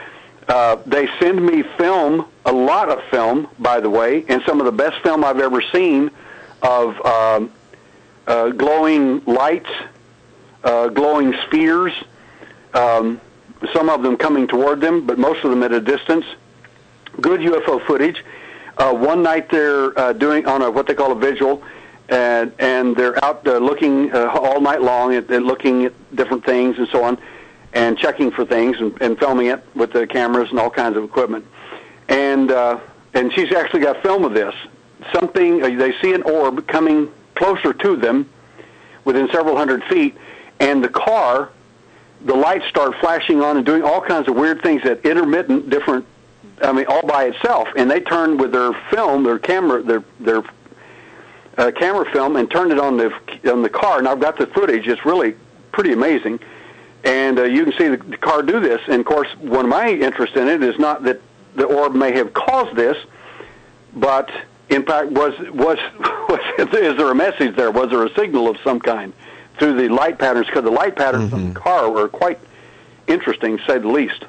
Uh, they send me film, a lot of film, by the way, and some of the best film I've ever seen of um, uh, glowing lights, uh, glowing spheres, um, some of them coming toward them, but most of them at a distance. Good U F O footage. Uh, one night they're uh, doing on a what they call a vigil, and and they're out uh, looking uh, all night long at, at looking at different things and so on, and checking for things and, and filming it with the cameras and all kinds of equipment. And uh, and she's actually got film of this. Something uh, they see an orb coming closer to them, within several hundred feet, and the car, the lights start flashing on and doing all kinds of weird things at intermittent different. I mean, all by itself, and they turned with their film, their camera, their their uh, camera film, and turned it on the on the car. And I've got the footage; it's really pretty amazing. And uh, you can see the, the car do this. And of course, one of my interest in it is not that the orb may have caused this, but in fact, was was was is there a message there? Was there a signal of some kind through the light patterns? Because the light patterns mm-hmm. of the car were quite interesting, to say the least.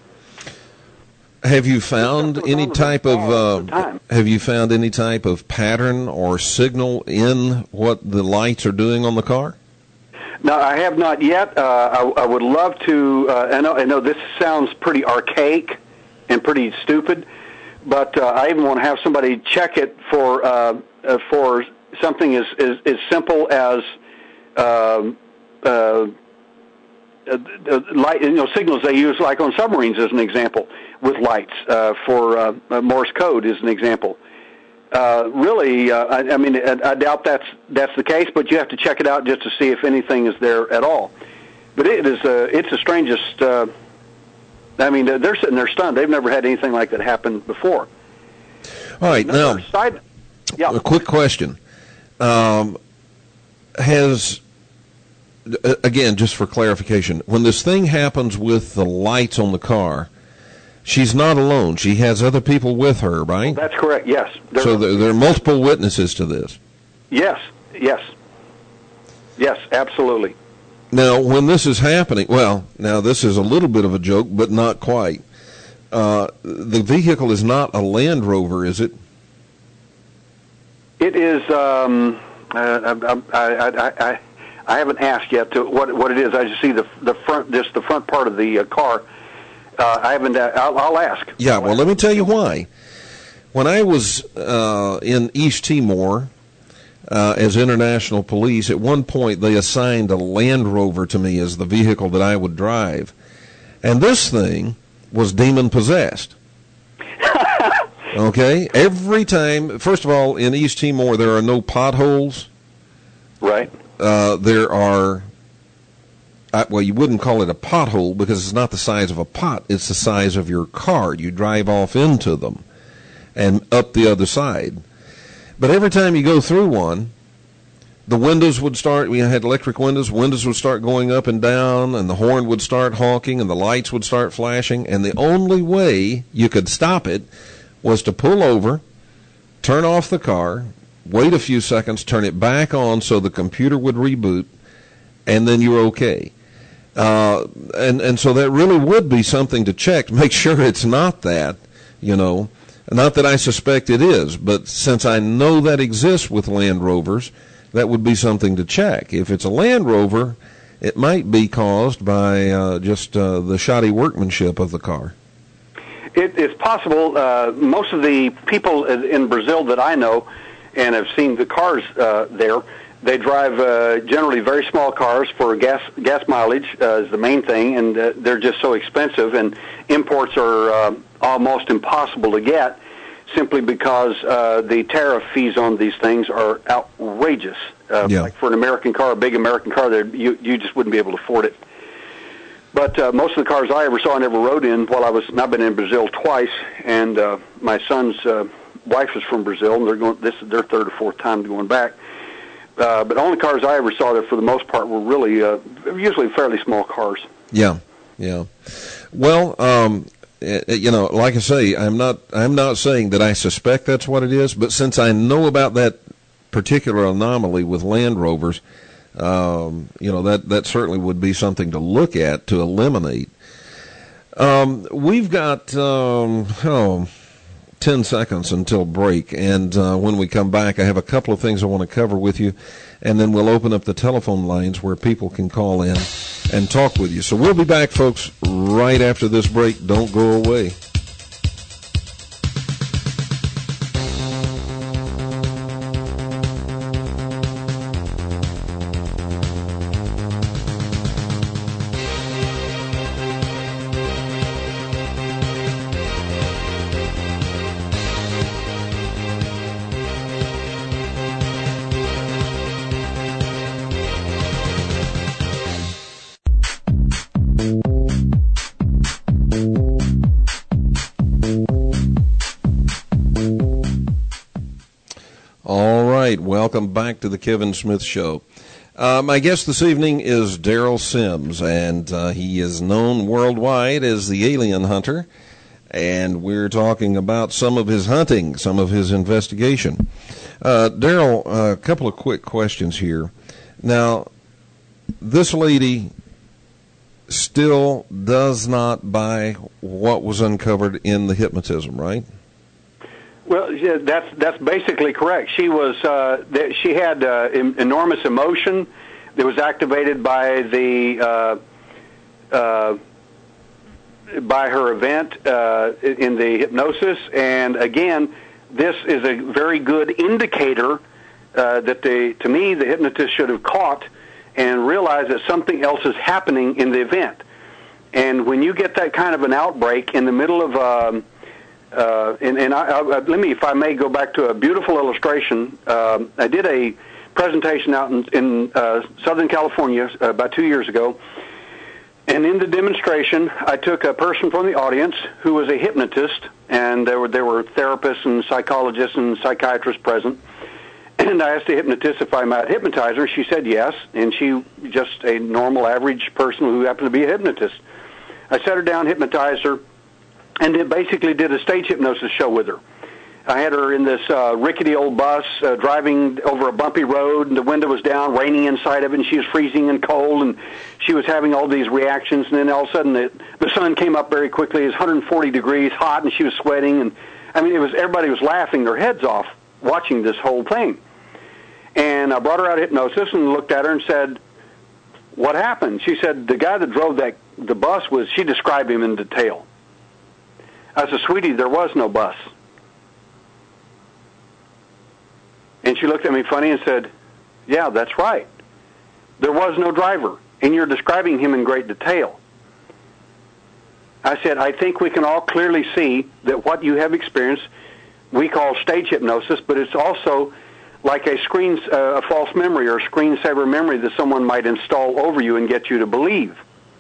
Have you found any type of uh, have you found any type of pattern or signal in what the lights are doing on the car? No, I have not yet. Uh, I, I would love to. Uh, I know. I know this sounds pretty archaic and pretty stupid, but uh, I even want to have somebody check it for uh, uh, for something as, as as simple as uh, uh, uh, light. You know, signals they use like on submarines, as an example. With lights uh, for uh, uh, Morse code is an example. Uh, really, uh, I, I mean, I, I doubt that's that's the case, but you have to check it out just to see if anything is there at all. But it is uh, it's the strangest. Uh, I mean, they're sitting there stunned. They've never had anything like that happen before. All right, Another now, side, yeah. A quick question: um, Has again, just for clarification, when this thing happens with the lights on the car, she's not alone. She has other people with her, right? That's correct, yes. There so are, there, there are multiple witnesses to this. Yes, yes. Yes, absolutely. Now, when this is happening, well, now this is a little bit of a joke, but not quite. Uh, the vehicle is not a Land Rover, is it? It is, um, uh, I, I, I, I, I haven't asked yet to what what it is. I just see the the front, just the front part of the uh, car. Uh, I haven't. Uh, I'll, I'll ask. Yeah. Well, let me tell you why. When I was uh, in East Timor uh, as international police, at one point they assigned a Land Rover to me as the vehicle that I would drive, and this thing was demon possessed. Okay. Every time. First of all, in East Timor there are no potholes. Right. Uh, there are. Uh, well, you wouldn't call it a pothole because it's not the size of a pot. It's the size of your car. You drive off into them and up the other side. But every time you go through one, the windows would start, we had electric windows, windows would start going up and down, and the horn would start honking, and the lights would start flashing, and the only way you could stop it was to pull over, turn off the car, wait a few seconds, turn it back on so the computer would reboot, and then you're okay. Uh, and, and so that really would be something to check. Make sure it's not that, you know. Not that I suspect it is, but since I know that exists with Land Rovers, that would be something to check. If it's a Land Rover, it might be caused by uh, just uh, the shoddy workmanship of the car. It, it's possible. Uh, most of the people in Brazil that I know and have seen the cars uh, there, they drive uh, generally very small cars for gas gas mileage uh, is the main thing, and uh, they're just so expensive, and imports are uh, almost impossible to get simply because uh, the tariff fees on these things are outrageous. Uh, yeah. Like for an American car, a big American car, you you just wouldn't be able to afford it. But uh, most of the cars I ever saw and ever rode in while I was, and I've been in Brazil twice, and uh, my son's uh, wife is from Brazil, and they're going. This is their third or fourth time going back. Uh, but only cars I ever saw there, for the most part, were really uh, usually fairly small cars. Yeah, yeah. Well, um, you know, like I say, I'm not. I'm not saying that I suspect that's what it is, but since I know about that particular anomaly with Land Rovers. Um, you know, that, that certainly would be something to look at to eliminate. Um, we've got um, oh, ten seconds until break, and uh, when we come back, I have a couple of things I want to cover with you, and then we'll open up the telephone lines where people can call in and talk with you. So we'll be back, folks, right after this break. Don't go away. Welcome back to the Kevin Smith Show. Uh, my guest this evening is Daryl Sims, and uh, he is known worldwide as the Alien Hunter, and we're talking about some of his hunting, some of his investigation. Uh, Daryl, a couple of quick questions here. Now, this lady still does not buy what was uncovered in the hypnotism, right? Well, yeah, that's that's basically correct. She was uh, that she had uh, em- enormous emotion that was activated by the uh, uh, by her event uh, in the hypnosis, and again, this is a very good indicator uh, that the to me the hypnotist should have caught and realized that something else is happening in the event. And when you get that kind of an outbreak in the middle of um, Uh, and and I, I, let me, if I may, go back to a beautiful illustration. Uh, I did a presentation out in, in uh, Southern California uh, about two years ago, and in the demonstration, I took a person from the audience who was a hypnotist, and there were there were therapists and psychologists and psychiatrists present. And I asked the hypnotist if I might hypnotize her. She said yes, and she just a normal, average person who happened to be a hypnotist. I sat her down, hypnotized her, and it basically did a stage hypnosis show with her. I had her in this uh, rickety old bus uh, driving over a bumpy road, and the window was down, raining inside of it, and she was freezing and cold, and she was having all these reactions, and then all of a sudden the, the sun came up very quickly. It was one hundred forty degrees, hot, and she was sweating, and I mean, it was everybody was laughing their heads off watching this whole thing. And I brought her out of hypnosis and looked at her and said, "What happened?" She said, "The guy that drove that the bus was," she described him in detail. I said, "Sweetie, there was no bus." And she looked at me funny and said, "Yeah, that's right. There was no driver, and you're describing him in great detail." I said, "I think we can all clearly see that what you have experienced we call stage hypnosis, but it's also like a screen, uh, a false memory or a screensaver memory that someone might install over you and get you to believe.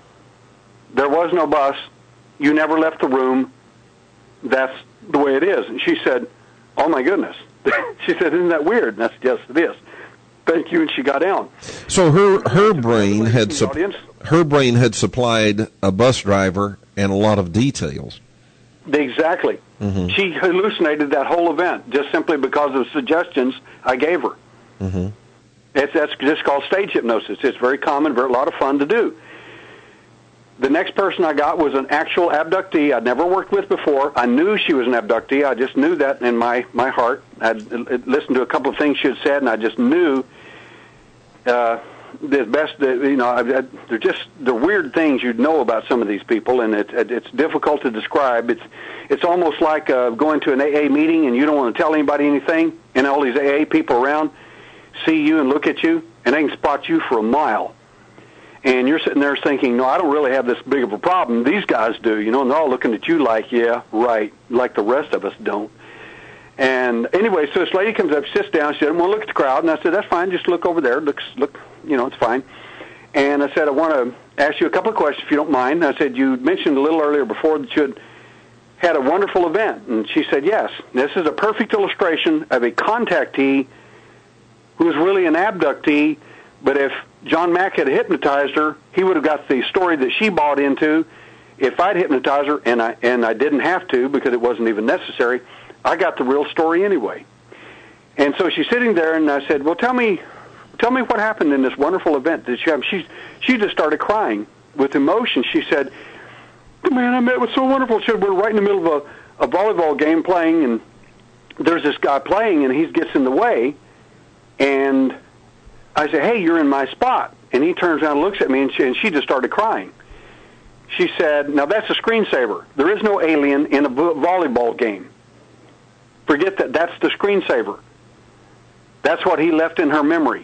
There was no bus. You never left the room. That's the way it is." And she said, "Oh, my goodness." She said, "Isn't that weird?" And I said, "Yes, it is. Thank you." And she got down. So her her brain had su- her brain had supplied a bus driver and a lot of details. Exactly. Mm-hmm. She hallucinated that whole event just simply because of suggestions I gave her. Mm-hmm. It's, that's just called stage hypnosis. It's very common, very a lot of fun to do. The next person I got was an actual abductee I'd never worked with before. I knew she was an abductee. I just knew that in my, my heart. I'd listened to a couple of things she had said, and I just knew uh, the best, you know, I, I, they're just, they're weird things you'd know about some of these people, and it, it, it's difficult to describe. It's it's almost like uh, going to an A A meeting, and you don't want to tell anybody anything, and all these A A people around see you and look at you, and they can spot you for a mile. And you're sitting there thinking, "No, I don't really have this big of a problem. These guys do," you know, and they're all looking at you like, "Yeah, right," like the rest of us don't. And anyway, so this lady comes up, sits down, she said, "Well, look at the crowd." And I said, "That's fine, just look over there. Looks, look, you know, it's fine." And I said, "I want to ask you a couple of questions, if you don't mind." And I said, "You mentioned a little earlier before that you had had a wonderful event." And she said, "Yes." This is a perfect illustration of a contactee who is really an abductee, but if John Mack had hypnotized her, he would have got the story that she bought into. If I'd hypnotized her, and I and I didn't have to because it wasn't even necessary, I got the real story anyway. And so she's sitting there, and I said, "Well, tell me, tell me what happened in this wonderful event that you have." She she just started crying with emotion. She said, the man I met was so wonderful. She said, we're right in the middle of a, a volleyball game playing, and there's this guy playing, and he gets in the way, and I say, hey, you're in my spot. And he turns around and looks at me, and she, and she just started crying. She said, now that's a screensaver. There is no alien in a vo- volleyball game. Forget that. That's the screensaver. That's what he left in her memory.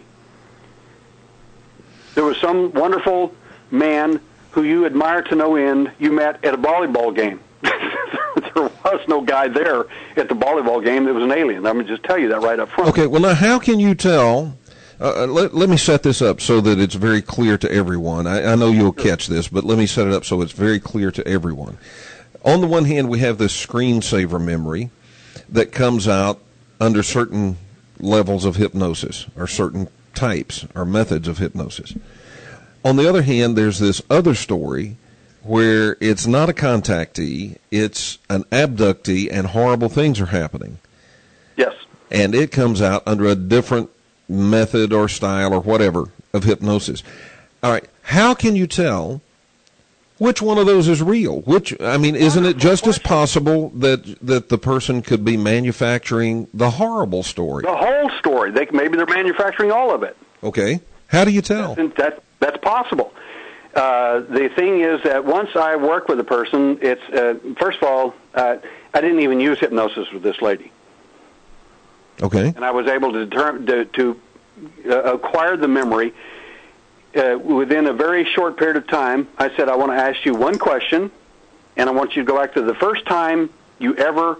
There was some wonderful man who you admire to no end you met at a volleyball game. There was no guy there at the volleyball game that was an alien. I'm going to just tell you that right up front. Okay, well, now how can you tell... Uh, let, let me set this up so that it's very clear to everyone. I, I know you'll catch this, but let me set it up so it's very clear to everyone. On the one hand, we have this screensaver memory that comes out under certain levels of hypnosis or certain types or methods of hypnosis. On the other hand, there's this other story where it's not a contactee, it's an abductee, and horrible things are happening. Yes. And it comes out under a different method or style or whatever of hypnosis. All right, how can you tell which one of those is real? Which, I mean, isn't it just as possible that that the person could be manufacturing the horrible story? The whole story. They maybe they're manufacturing all of it. Okay. How do you tell? That, that that's possible. Uh, the thing is that once I work with a person, it's uh, first of all, uh, I didn't even use hypnosis with this lady. Okay. And I was able to determine, to, to uh, acquire the memory uh, within a very short period of time. I said, I want to ask you one question, and I want you to go back to the first time you ever,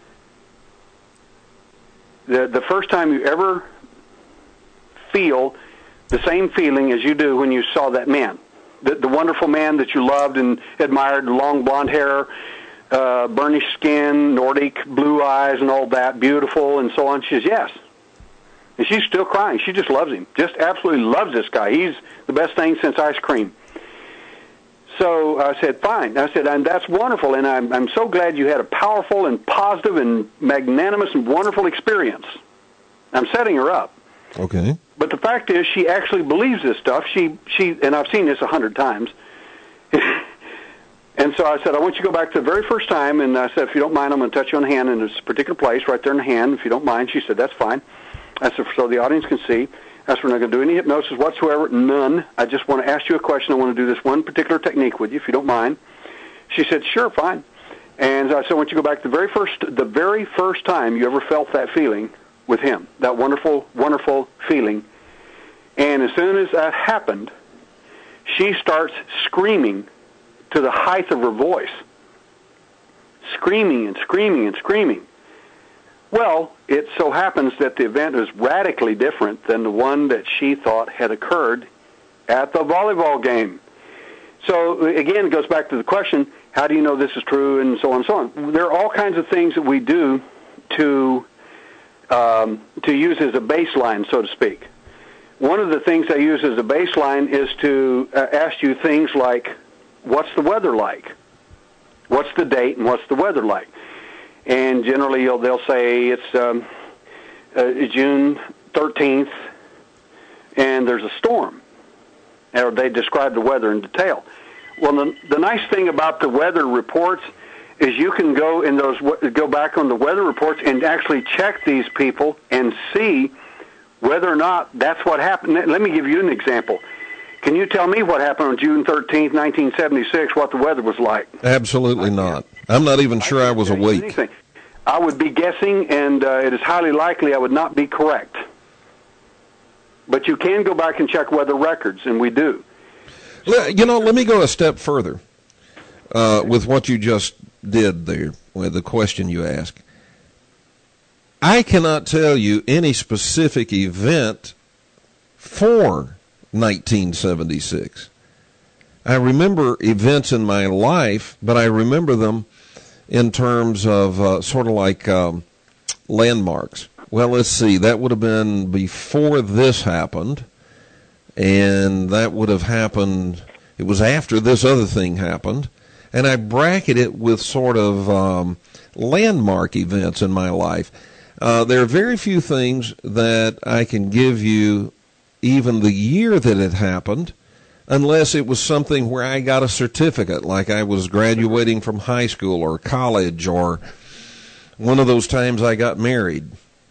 the, the first time you ever feel the same feeling as you do when you saw that man, the, the wonderful man that you loved and admired, long blonde hair, Uh, burnished skin, Nordic blue eyes and all that, beautiful and so on. She says, yes. And she's still crying. She just loves him. Just absolutely loves this guy. He's the best thing since ice cream. So I said, fine. I said, and that's wonderful, and I'm, I'm so glad you had a powerful and positive and magnanimous and wonderful experience. I'm setting her up. Okay. But the fact is, she actually believes this stuff. She, she, and I've seen this a hundred times. And so I said, I want you to go back to the very first time, and I said, if you don't mind, I'm going to touch you on the hand in this particular place, right there in the hand, if you don't mind. She said, that's fine. I said, so the audience can see. I said, we're not going to do any hypnosis whatsoever, none. I just want to ask you a question. I want to do this one particular technique with you, if you don't mind. She said, sure, fine. And I said, I want you to go back to the very first, the very first time you ever felt that feeling with him, that wonderful, wonderful feeling. And as soon as that happened, she starts screaming to the height of her voice, screaming and screaming and screaming. Well, it so happens that the event is radically different than the one that she thought had occurred at the volleyball game. So, again, it goes back to the question, how do you know this is true, and so on and so on. There are all kinds of things that we do to um, to use as a baseline, so to speak. One of the things I use as a baseline is to uh, ask you things like, what's the weather like? What's the date and what's the weather like? And generally you'll, they'll say it's um, uh, June thirteenth and there's a storm. Or they describe the weather in detail. Well, the, the nice thing about the weather reports is you can go in those go back on the weather reports and actually check these people and see whether or not that's what happened. Let me give you an example. Can you tell me what happened on June thirteenth, nineteen seventy-six, what the weather was like? Absolutely not. I'm not even sure I, I was awake. Anything. I would be guessing, and uh, it is highly likely I would not be correct. But you can go back and check weather records, and we do. You know, let me go a step further uh, with what you just did there, with the question you asked. I cannot tell you any specific event for nineteen seventy-six. I remember events in my life, but I remember them in terms of uh, sort of like um, landmarks. Well, let's see, that would have been before this happened, and that would have happened, it was after this other thing happened, and I bracket it with sort of um, landmark events in my life. Uh, there are very few things that I can give you even the year that it happened, unless it was something where I got a certificate, like I was graduating from high school or college, or one of those times I got married.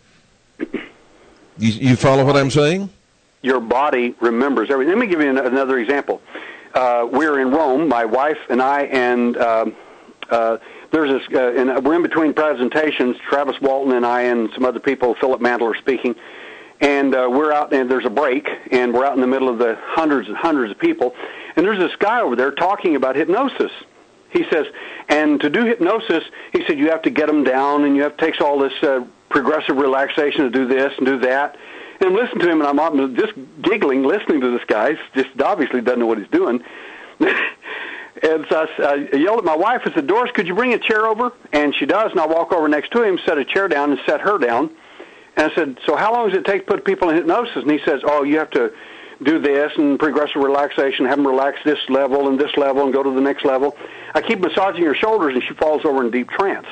You, you follow what I'm saying? Your body remembers everything. Let me give you another example. Uh, we're in Rome, my wife and I, and uh, uh, there's this, uh, and we're in between presentations. Travis Walton and I and some other people, Philip Mantle, are speaking. And uh, we're out, and there's a break, and we're out in the middle of the hundreds and hundreds of people. And there's this guy over there talking about hypnosis. He says, and to do hypnosis, he said, you have to get them down, and you have to take all this uh, progressive relaxation to do this and do that. And I'm listening to him, and I'm just giggling, listening to this guy. He just obviously doesn't know what he's doing. And so I, I yelled at my wife. I said, Doris, could you bring a chair over? And she does, and I walk over next to him, set a chair down, and set her down. And I said, so how long does it take to put people in hypnosis? And he says, oh, you have to do this and progressive relaxation, have them relax this level and this level and go to the next level. I keep massaging her shoulders, and she falls over in deep trance.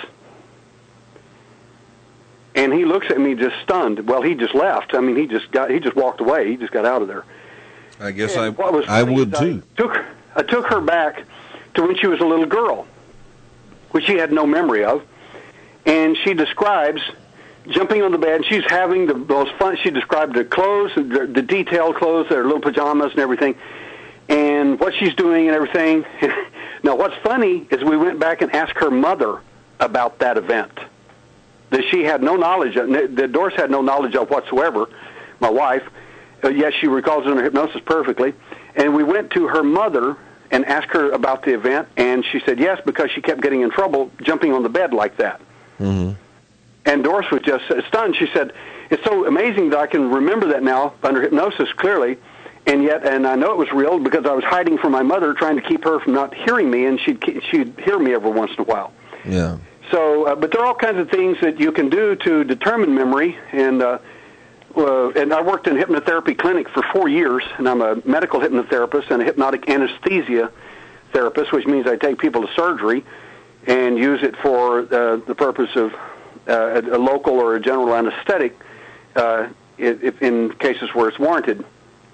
And he looks at me just stunned. Well, he just left. I mean, he just got he just walked away. He just got out of there. I guess and I I would too. I took, I took her back to when she was a little girl, which she had no memory of. And she describes jumping on the bed. She's having the most fun. She described the clothes, the, the detailed clothes, their little pajamas and everything, and what she's doing and everything. Now, what's funny is we went back and asked her mother about that event, that she had no knowledge of, that Doris had no knowledge of whatsoever, my wife. Uh, yes, she recalls it in her hypnosis perfectly. And we went to her mother and asked her about the event, and she said yes, because she kept getting in trouble jumping on the bed like that. Mm-hmm. And Doris was just stunned. She said, it's so amazing that I can remember that now under hypnosis clearly, and yet, and I know it was real because I was hiding from my mother, trying to keep her from not hearing me, and she'd, she'd hear me every once in a while. Yeah. So, uh, but there are all kinds of things that you can do to determine memory, and uh, uh, and I worked in a hypnotherapy clinic for four years, and I'm a medical hypnotherapist and a hypnotic anesthesia therapist, which means I take people to surgery and use it for uh, the purpose of Uh, a, a local or a general anesthetic uh, if, in cases where it's warranted.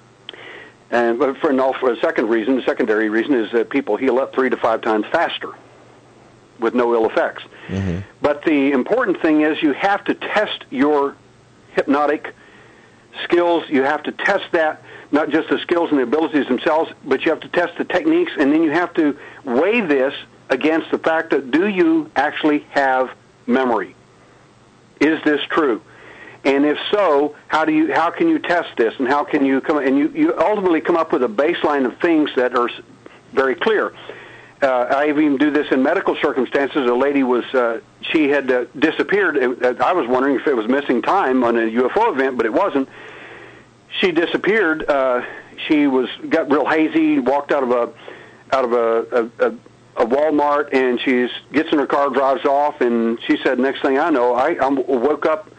And for, no, for a second reason, the secondary reason is that people heal up three to five times faster with no ill effects. Mm-hmm. But the important thing is you have to test your hypnotic skills. You have to test that, not just the skills and the abilities themselves, but you have to test the techniques, and then you have to weigh this against the fact that do you actually have memory? Is this true? And if so, how do you how can you test this, and how can you come and you, you ultimately come up with a baseline of things that are very clear. Uh, I even do this in medical circumstances. A lady was uh, she had uh, disappeared. It, I was wondering if it was missing time on a U F O event, but it wasn't. She disappeared. Uh, she was got real hazy. Walked out of a out of a, a, a a Walmart, and she gets in her car, drives off, and she said, next thing I know, I, I woke up,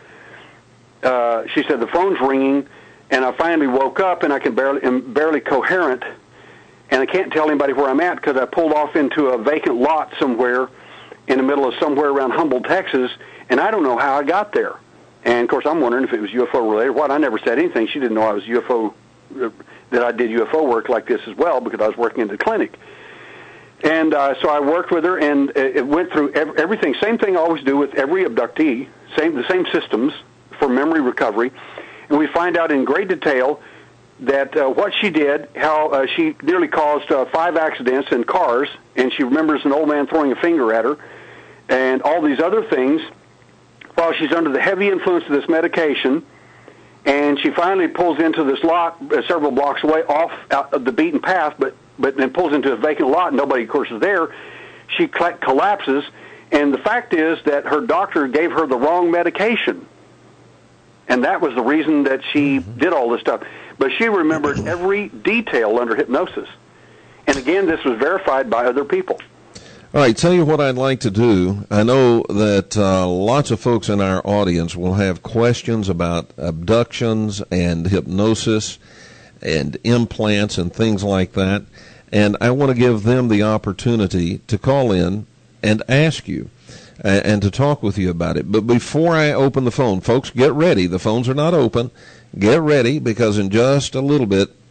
uh, she said, the phone's ringing, and I finally woke up, and I can barely, am barely coherent, and I can't tell anybody where I'm at because I pulled off into a vacant lot somewhere in the middle of somewhere around Humboldt, Texas, and I don't know how I got there. And, of course, I'm wondering if it was U F O-related. What? I never said anything. She didn't know I was U F O, that I did U F O work like this as well because I was working in the clinic. And uh, so I worked with her, and it went through everything. Same thing I always do with every abductee, same the same systems for memory recovery. And we find out in great detail that uh, what she did, how uh, she nearly caused uh, five accidents in cars, and she remembers an old man throwing a finger at her, and all these other things, while she's under the heavy influence of this medication. And she finally pulls into this lot uh, several blocks away off out of the beaten path, but but then pulls into a vacant lot, and nobody, of course, is there. She collapses, and the fact is that her doctor gave her the wrong medication, and that was the reason that she did all this stuff. But she remembered every detail under hypnosis. And again, this was verified by other people. All right, tell you what I'd like to do. I know that uh, lots of folks in our audience will have questions about abductions and hypnosis and implants and things like that. And I want to give them the opportunity to call in and ask you uh, and to talk with you about it. But before I open the phone, folks, get ready. The phones are not open. Get ready, because in just a little bit,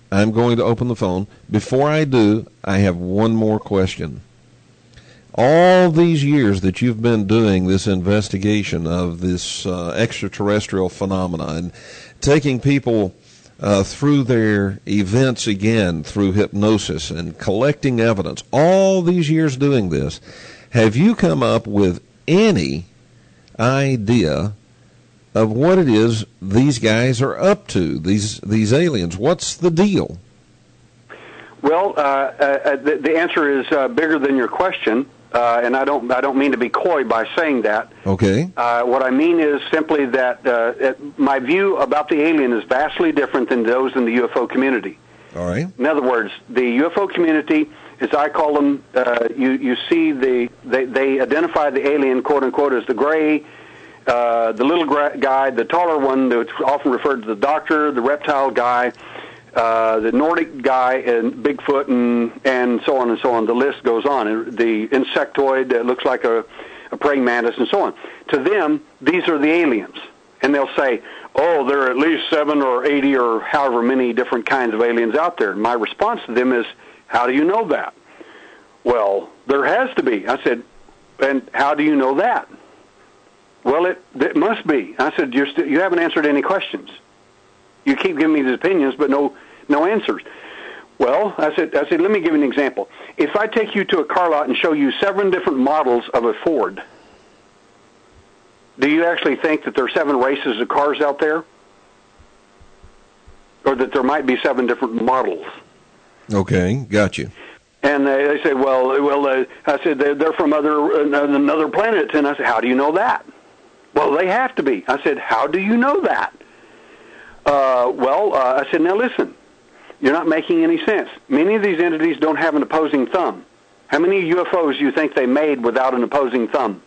I'm going to open the phone. Before I do, I have one more question. All these years that you've been doing this investigation of this uh, extraterrestrial phenomena and taking people uh, through their events again through hypnosis and collecting evidence, all these years doing this, have you come up with any idea of what it is these guys are up to, these these aliens? What's the deal? Well, uh, uh, the, the answer is uh, bigger than your question, uh, and I don't I don't mean to be coy by saying that. Okay. Uh, what I mean is simply that uh, my view about the alien is vastly different than those in the U F O community. All right. In other words, the U F O community, as I call them, uh, you you see the they, they identify the alien, quote unquote, as the gray. Uh, the little gra- guy, the taller one, that's often referred to the doctor, the reptile guy, uh, the Nordic guy, and Bigfoot, and and so on and so on. The list goes on. And the insectoid that looks like a, a praying mantis, and so on. To them, these are the aliens, and they'll say, "Oh, there are at least seven or eighty or however many different kinds of aliens out there." And my response to them is, "How do you know that?" Well, there has to be. I said, "And how do you know that?" Well, it, it must be. I said, You're st- you haven't answered any questions. You keep giving me these opinions, but no no answers. Well, I said, I said, let me give you an example. If I take you to a car lot and show you seven different models of a Ford, do you actually think that there are seven races of cars out there? Or that there might be seven different models? Okay, got you. And they, they say, well, well, uh, I said, they're, they're from other uh, another planet. And I said, how do you know that? Well, they have to be. I said, how do you know that? Uh, well, uh, I said, now listen, you're not making any sense. Many of these entities don't have an opposing thumb. How many U F Os do you think they made without an opposing thumb?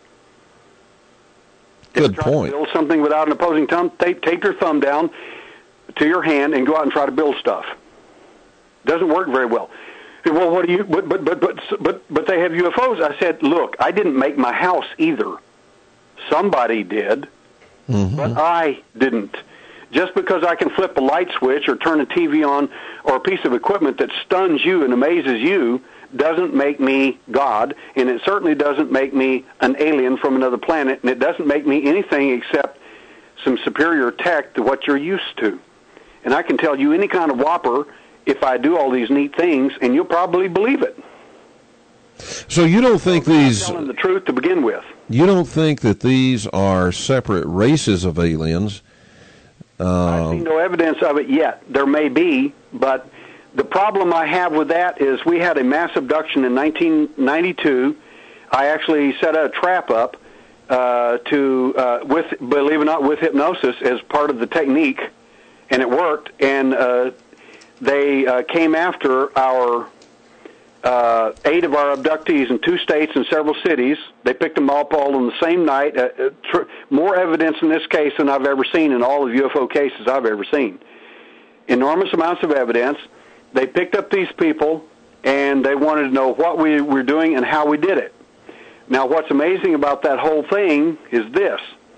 Good If you try point. to build something without an opposing thumb, take, take your thumb down to your hand and go out and try to build stuff. Doesn't work very well. Well, what do you? But but but but but but they have U F Os. I said, look, I didn't make my house either. Somebody did, mm-hmm. but I didn't. Just because I can flip a light switch or turn a T V on or a piece of equipment that stuns you and amazes you doesn't make me God, and it certainly doesn't make me an alien from another planet, and it doesn't make me anything except some superior tech to what you're used to. And I can tell you any kind of whopper if I do all these neat things, and you'll probably believe it. So you don't think so these... I'm telling the truth to begin with. You don't think that these are separate races of aliens? Uh, I've seen no evidence of it yet. There may be, but the problem I have with that is we had a mass abduction in nineteen ninety-two. I actually set a trap up uh, to, uh, with believe it or not, with hypnosis as part of the technique, and it worked. And uh, they uh, came after our uh, eight of our abductees in two states and several cities. They picked them up all on the same night. Uh, uh, tr- more evidence in this case than I've ever seen in all of U F O cases I've ever seen. Enormous amounts of evidence. They picked up these people, and they wanted to know what we were doing and how we did it. Now, what's amazing about that whole thing is this.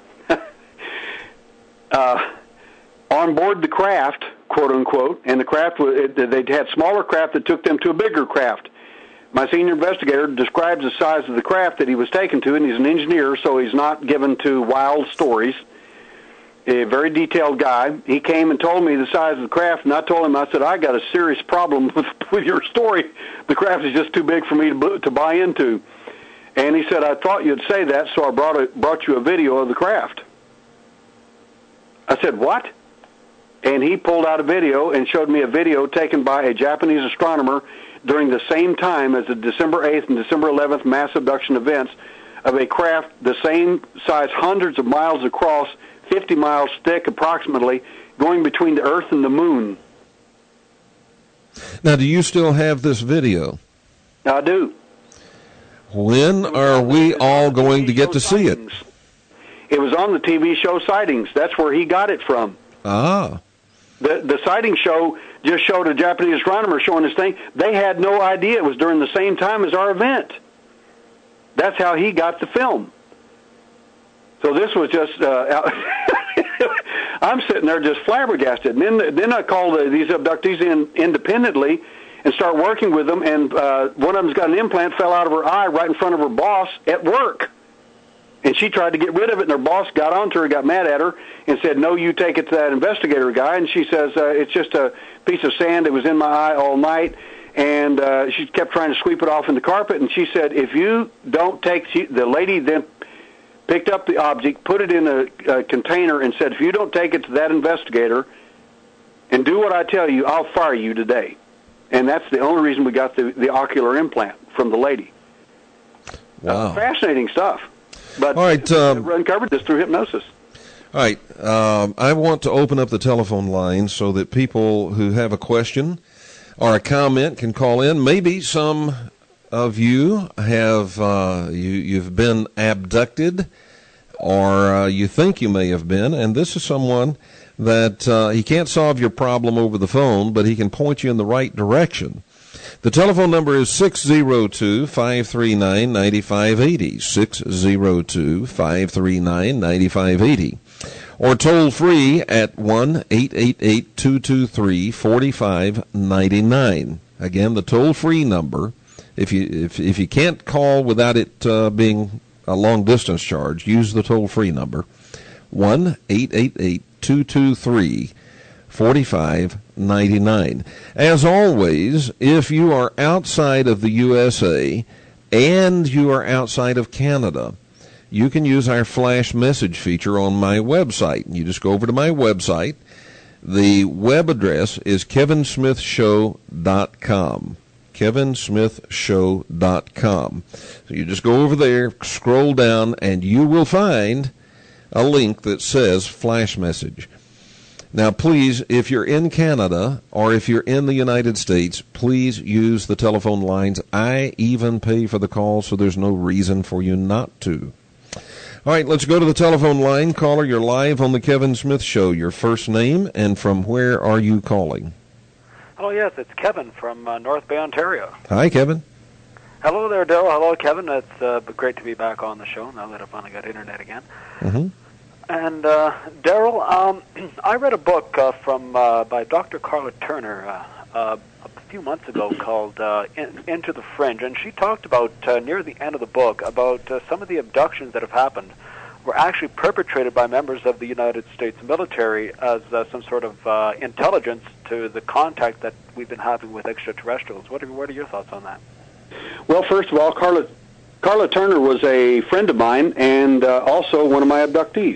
uh, on board the craft, quote-unquote, and the craft, they had smaller craft that took them to a bigger craft. My senior investigator describes the size of the craft that he was taken to, and he's an engineer, so he's not given to wild stories. A very detailed guy. He came and told me the size of the craft, and I told him, I said, I got a serious problem with, with your story. The craft is just too big for me to, to buy into. And he said, I thought you'd say that, so I brought a, brought you a video of the craft. I said, what? And he pulled out a video and showed me a video taken by a Japanese astronomer during the same time as the December eighth and December eleventh mass abduction events of a craft the same size, hundreds of miles across, fifty miles thick approximately, going between the Earth and the Moon. Now, do you still have this video? I do. When are we all going to get to see it? It was on the T V show Sightings. That's where he got it from. Ah. The the sighting show just showed a Japanese astronomer showing this thing. They had no idea it was during the same time as our event. That's how he got the film. So this was just, uh, I'm sitting there just flabbergasted. And then, then I called uh, these abductees in independently and start working with them, and uh, one of them's got an implant, fell out of her eye right in front of her boss at work. And she tried to get rid of it, and her boss got onto her, got mad at her, and said, no, you take it to that investigator guy. And she says, uh, it's just a piece of sand that was in my eye all night. And uh, she kept trying to sweep it off in the carpet. And she said, if you don't take, she, the lady then picked up the object, put it in a, a container, and said, if you don't take it to that investigator and do what I tell you, I'll fire you today. And that's the only reason we got the, the ocular implant from the lady. Wow. Uh, fascinating stuff. But all right, um, we uncovered this through hypnosis. All right. Um, I want to open up the telephone line so that people who have a question or a comment can call in. Maybe some of you have uh, you, you've been abducted, or uh, you think you may have been, and this is someone that uh, he can't solve your problem over the phone, but he can point you in the right direction. The telephone number is six oh two, five three nine, nine five eight oh, six oh two, five three nine, nine five eight oh, or toll free at one eight eight eight, two two three, four five nine nine. Again, the toll free number. If you if if you can't call without it uh, being a long distance charge, use the toll free number one eight eight eight, two two three, four five nine nine. As always, if you are outside of the U S A and you are outside of Canada, you can use our flash message feature on my website. You just go over to my website. The web address is kevin smith show dot com. kevin smith show dot com. So you just go over there, scroll down, and you will find a link that says flash message. Now, please, if you're in Canada or if you're in the United States, please use the telephone lines. I even pay for the call, so there's no reason for you not to. All right, let's go to the telephone line. Caller, you're live on the Kevin Smith Show. Your first name and from where are you calling? Oh, yes, it's Kevin from uh, North Bay, Ontario. Hi, Kevin. Hello there, Daryl. Hello, Kevin. It's uh, great to be back on the show now that I've finally got internet again. Mm-hmm. And, uh, Daryl, um, I read a book uh, from uh, by Doctor Carla Turner uh, uh, a few months ago called uh, In- Into the Fringe, and she talked about, uh, near the end of the book, about uh, some of the abductions that have happened were actually perpetrated by members of the United States military as uh, some sort of uh, intelligence to the contact that we've been having with extraterrestrials. What are, what are your thoughts on that? Well, first of all, Carla, Carla Turner was a friend of mine and uh, also one of my abductees.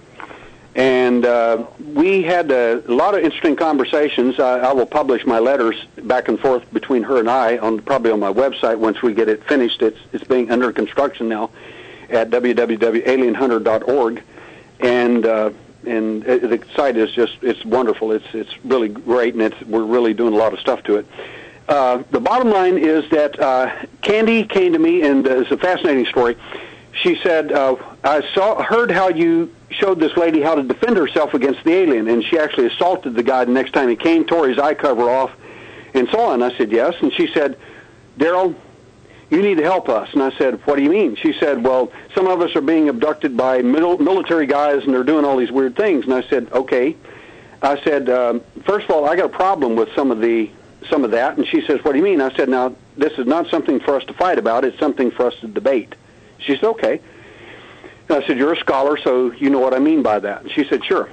And uh, we had a lot of interesting conversations. I, I will publish my letters back and forth between her and I on probably on my website once we get it finished. It's it's being under construction now at w w w dot alien hunter dot org, and uh, and it, the site is just it's wonderful. It's it's really great, and it's we're really doing a lot of stuff to it. Uh, the bottom line is that uh, Candy came to me, and uh, it's a fascinating story. She said, uh, I saw heard how you showed this lady how to defend herself against the alien, and she actually assaulted the guy the next time he came, tore his eye cover off, and so on. I said, yes. And she said, Daryl, you need to help us. And I said, what do you mean? She said, well, some of us are being abducted by mil- military guys, and they're doing all these weird things. And I said, okay. I said, um, first of all, I got a problem with some of the some of that. And she says, what do you mean? I said, now, this is not something for us to fight about. It's something for us to debate. She said, okay. And I said, you're a scholar, so you know what I mean by that. And she said, sure.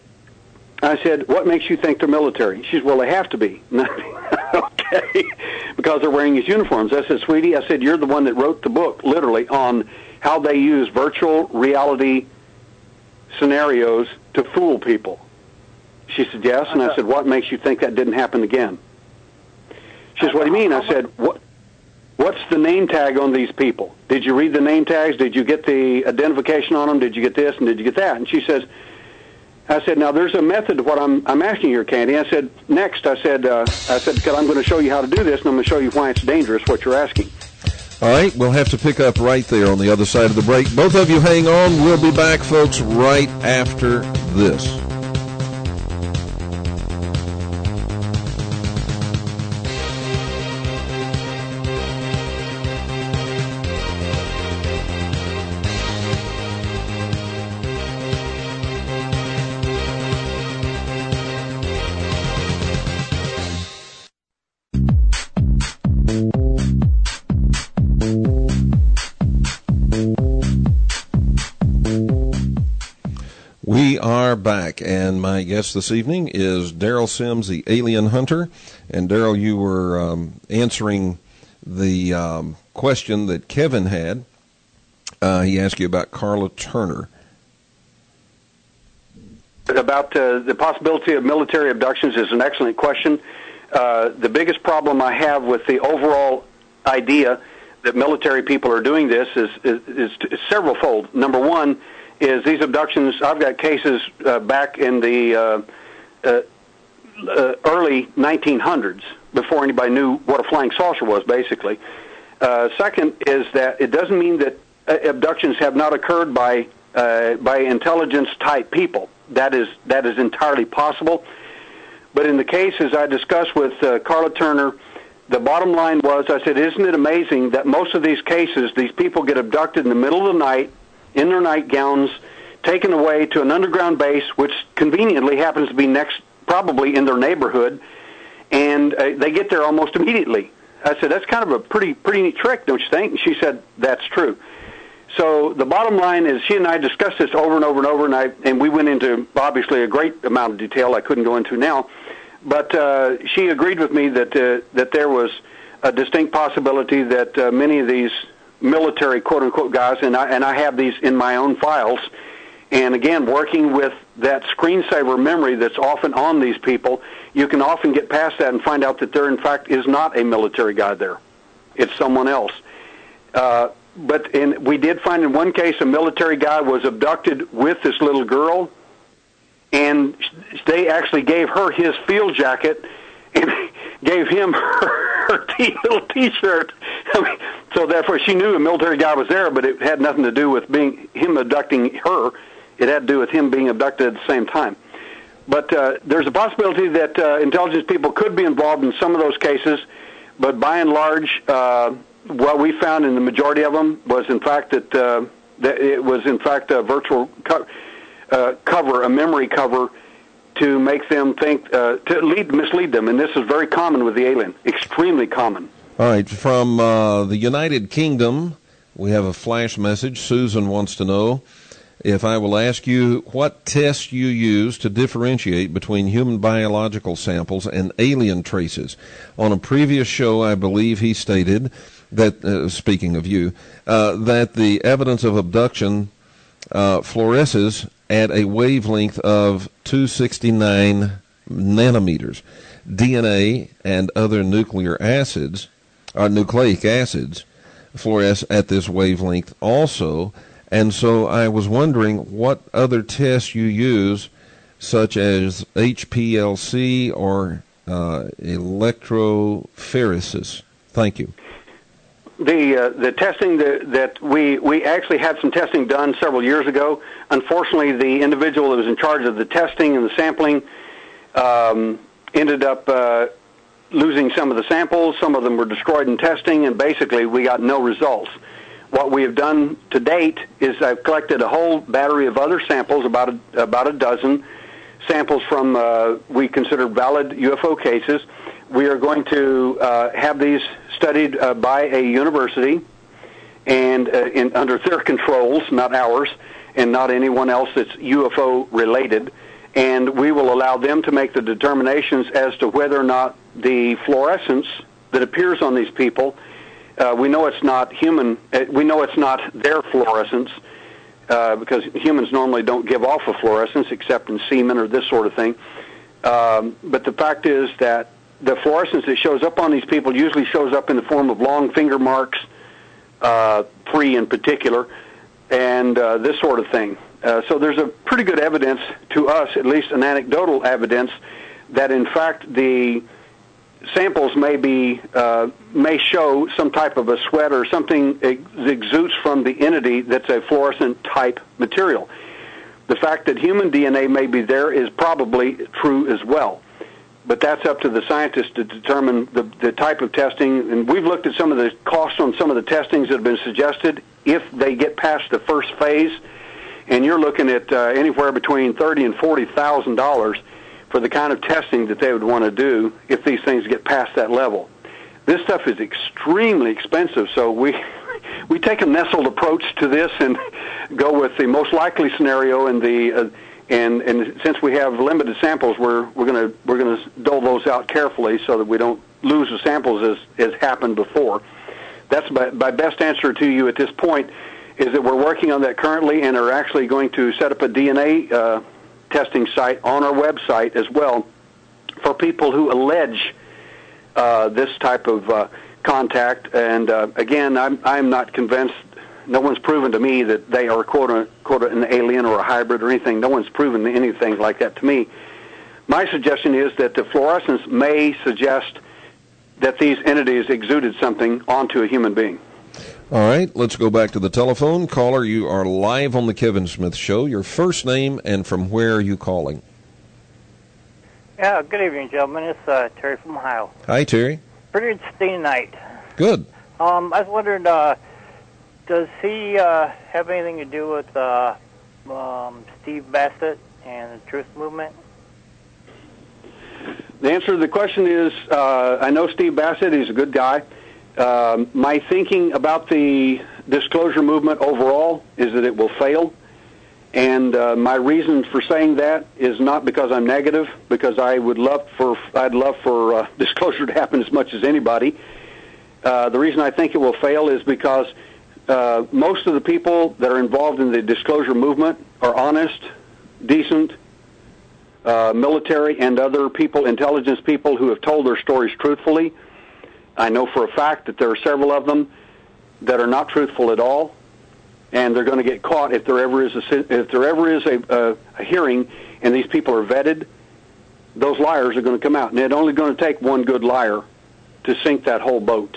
I said, what makes you think they're military? She said, well, they have to be. Okay, because they're wearing these uniforms. I said, sweetie, I said, you're the one that wrote the book, literally, on how they use virtual reality scenarios to fool people. She said, yes. And I said, what makes you think that didn't happen again? She said, what do you mean? I said, what? What's the name tag on these people? Did you read the name tags? Did you get the identification on them? Did you get this and did you get that? And she says, I said, now there's a method to what I'm I'm asking here, Candy. I said, next, I said, uh, I said, because I'm going to show you how to do this, and I'm going to show you why it's dangerous, what you're asking. All right, we'll have to pick up right there on the other side of the break. Both of you hang on. We'll be back, folks, right after this. back, and my guest this evening is Daryl Sims, the alien hunter. And Daryl, you were um, answering the um, question that Kevin had. Uh, he asked you about Karla Turner. About uh, the possibility of military abductions is an excellent question. Uh, the biggest problem I have with the overall idea that military people are doing this is, is, is, is several-fold. Number one is these abductions. I've got cases uh, back in the uh, uh, uh, early nineteen hundreds, before anybody knew what a flying saucer was, basically. Uh, second is that it doesn't mean that uh, abductions have not occurred by uh, by intelligence-type people. That is that is entirely possible. But in the cases I discussed with uh, Karla Turner, the bottom line was, I said, isn't it amazing that most of these cases, these people get abducted in the middle of the night, in their nightgowns, taken away to an underground base, which conveniently happens to be next, probably in their neighborhood, and uh, they get there almost immediately. I said, that's kind of a pretty pretty neat trick, don't you think? And she said, that's true. So the bottom line is, she and I discussed this over and over and over, and I and we went into, obviously, a great amount of detail I couldn't go into now. But uh, she agreed with me that uh, that there was a distinct possibility that uh, many of these military quote-unquote guys, and I, and I have these in my own files, and again, working with that screensaver memory that's often on these people, you can often get past that and find out that there, in fact, is not a military guy there. It's someone else. Uh, but in, we did find in one case a military guy was abducted with this little girl, and they actually gave her his field jacket and gave him her, her t- little T-shirt. I mean, so therefore, she knew a military guy was there, but it had nothing to do with being him abducting her. It had to do with him being abducted at the same time. But uh, there's a possibility that uh, intelligence people could be involved in some of those cases, but by and large, uh, what we found in the majority of them was, in fact, that, uh, that it was, in fact, a virtual co- uh, cover, a memory cover, to make them think, uh, to lead, mislead them. And this is very common with the alien, extremely common. All right, from uh, the United Kingdom, we have a flash message. Susan wants to know if I will ask you what tests you use to differentiate between human biological samples and alien traces. On a previous show, I believe he stated that, uh, speaking of you, uh, that the evidence of abduction uh, fluoresces at a wavelength of two sixty-nine nanometers. D N A and other nuclear acids, or nucleic acids, fluoresce at this wavelength also. And so I was wondering what other tests you use, such as H P L C or uh, electrophoresis. Thank you. The uh, the testing that, that we we actually had some testing done several years ago. Unfortunately, the individual that was in charge of the testing and the sampling um, ended up uh, losing some of the samples. Some of them were destroyed in testing, and basically we got no results. What we have done to date is I've collected a whole battery of other samples, about a, about a dozen samples from uh, we consider valid U F O cases. We are going to uh, have these studied uh, by a university and uh, in, under their controls, not ours, and not anyone else that's U F O related. And we will allow them to make the determinations as to whether or not the fluorescence that appears on these people, uh, we know it's not human, uh, we know it's not their fluorescence, uh, because humans normally don't give off a fluorescence except in semen or this sort of thing. Um, but the fact is that the fluorescence that shows up on these people usually shows up in the form of long finger marks, uh, three in particular, and uh, this sort of thing. Uh, so there's a pretty good evidence to us, at least an anecdotal evidence, that in fact the samples may be uh, may show some type of a sweat or something ex- exudes from the entity that's a fluorescent type material. The fact that human D N A may be there is probably true as well. But that's up to the scientists to determine the, the type of testing. And we've looked at some of the costs on some of the testings that have been suggested if they get past the first phase. And you're looking at uh, anywhere between thirty and forty thousand dollars for the kind of testing that they would want to do if these things get past that level. This stuff is extremely expensive, so we we take a nestled approach to this and go with the most likely scenario and the uh, And and since we have limited samples, we're we're going to we're going to dole those out carefully so that we don't lose the samples as as happened before. That's my, my best answer to you at this point, is that we're working on that currently and are actually going to set up a D N A uh, testing site on our website as well for people who allege uh, this type of uh, contact. And uh, again, I'm I'm not convinced. No one's proven to me that they are quote unquote an alien or a hybrid or anything. No one's proven anything like that to me. My suggestion is that the fluorescence may suggest that these entities exuded something onto a human being. All right, let's go back to the telephone. Caller, you are live on the Kevin Smith Show. Your first name and from where are you calling? Yeah, good evening, gentlemen. It's uh, Terry from Ohio. Hi, Terry. Pretty interesting night. Good. Um, I was wondering, uh, does he uh, have anything to do with uh, um, Steve Bassett and the Truth Movement? The answer to the question is, uh, I know Steve Bassett. He's a good guy. Um, my thinking about the disclosure movement overall is that it will fail. And uh, my reason for saying that is not because I'm negative, because I would love for I'd love for uh, disclosure to happen as much as anybody. Uh, the reason I think it will fail is because uh, most of the people that are involved in the disclosure movement are honest, decent, uh, military and other people, intelligence people who have told their stories truthfully. I know for a fact that there are several of them that are not truthful at all, and they're going to get caught if there ever is a if there ever is a, a, a hearing and these people are vetted. Those liars are going to come out, and it's only going to take one good liar to sink that whole boat.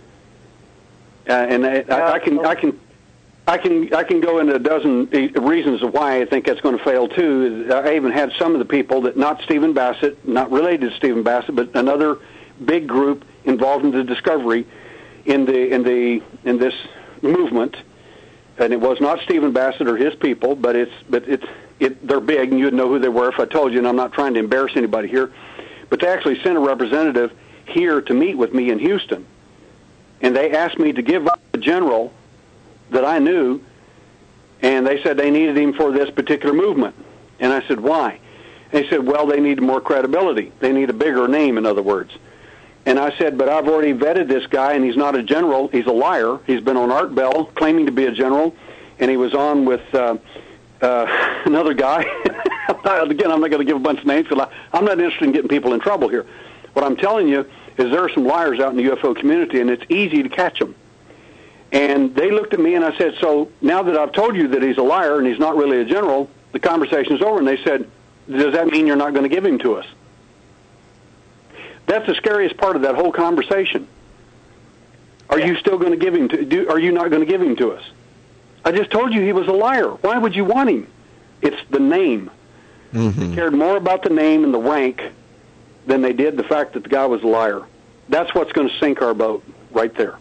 Uh, and I, I, I can I can I can I can go into a dozen reasons of why I think that's going to fail too. I even had some of the people that not Stephen Bassett, not related to Stephen Bassett, but another big group involved in the discovery in the in the in this movement. And it was not Stephen Bassett or his people, but it's but it's it they're big, and you'd know who they were if I told you. And I'm not trying to embarrass anybody here, but they actually sent a representative here to meet with me in Houston, and they asked me to give up a general that I knew, and they said they needed him for this particular movement. And I said, why? And they said, well, they need more credibility. They need a bigger name, in other words. And I said, but I've already vetted this guy, and he's not a general. He's a liar. He's been on Art Bell, claiming to be a general, and he was on with uh, uh, another guy. Again, I'm not going to give a bunch of names, because I'm not interested in getting people in trouble here. What I'm telling you is there are some liars out in the U F O community, and it's easy to catch them. And they looked at me, and I said, so now that I've told you that he's a liar and he's not really a general, the conversation's over. And they said, does that mean you're not going to give him to us? That's the scariest part of that whole conversation. Are yeah. you still going to give him to? Do, are you not going to give him to us? I just told you he was a liar. Why would you want him? It's the name. Mm-hmm. They cared more about the name and the rank than they did the fact that the guy was a liar. That's what's going to sink our boat right there.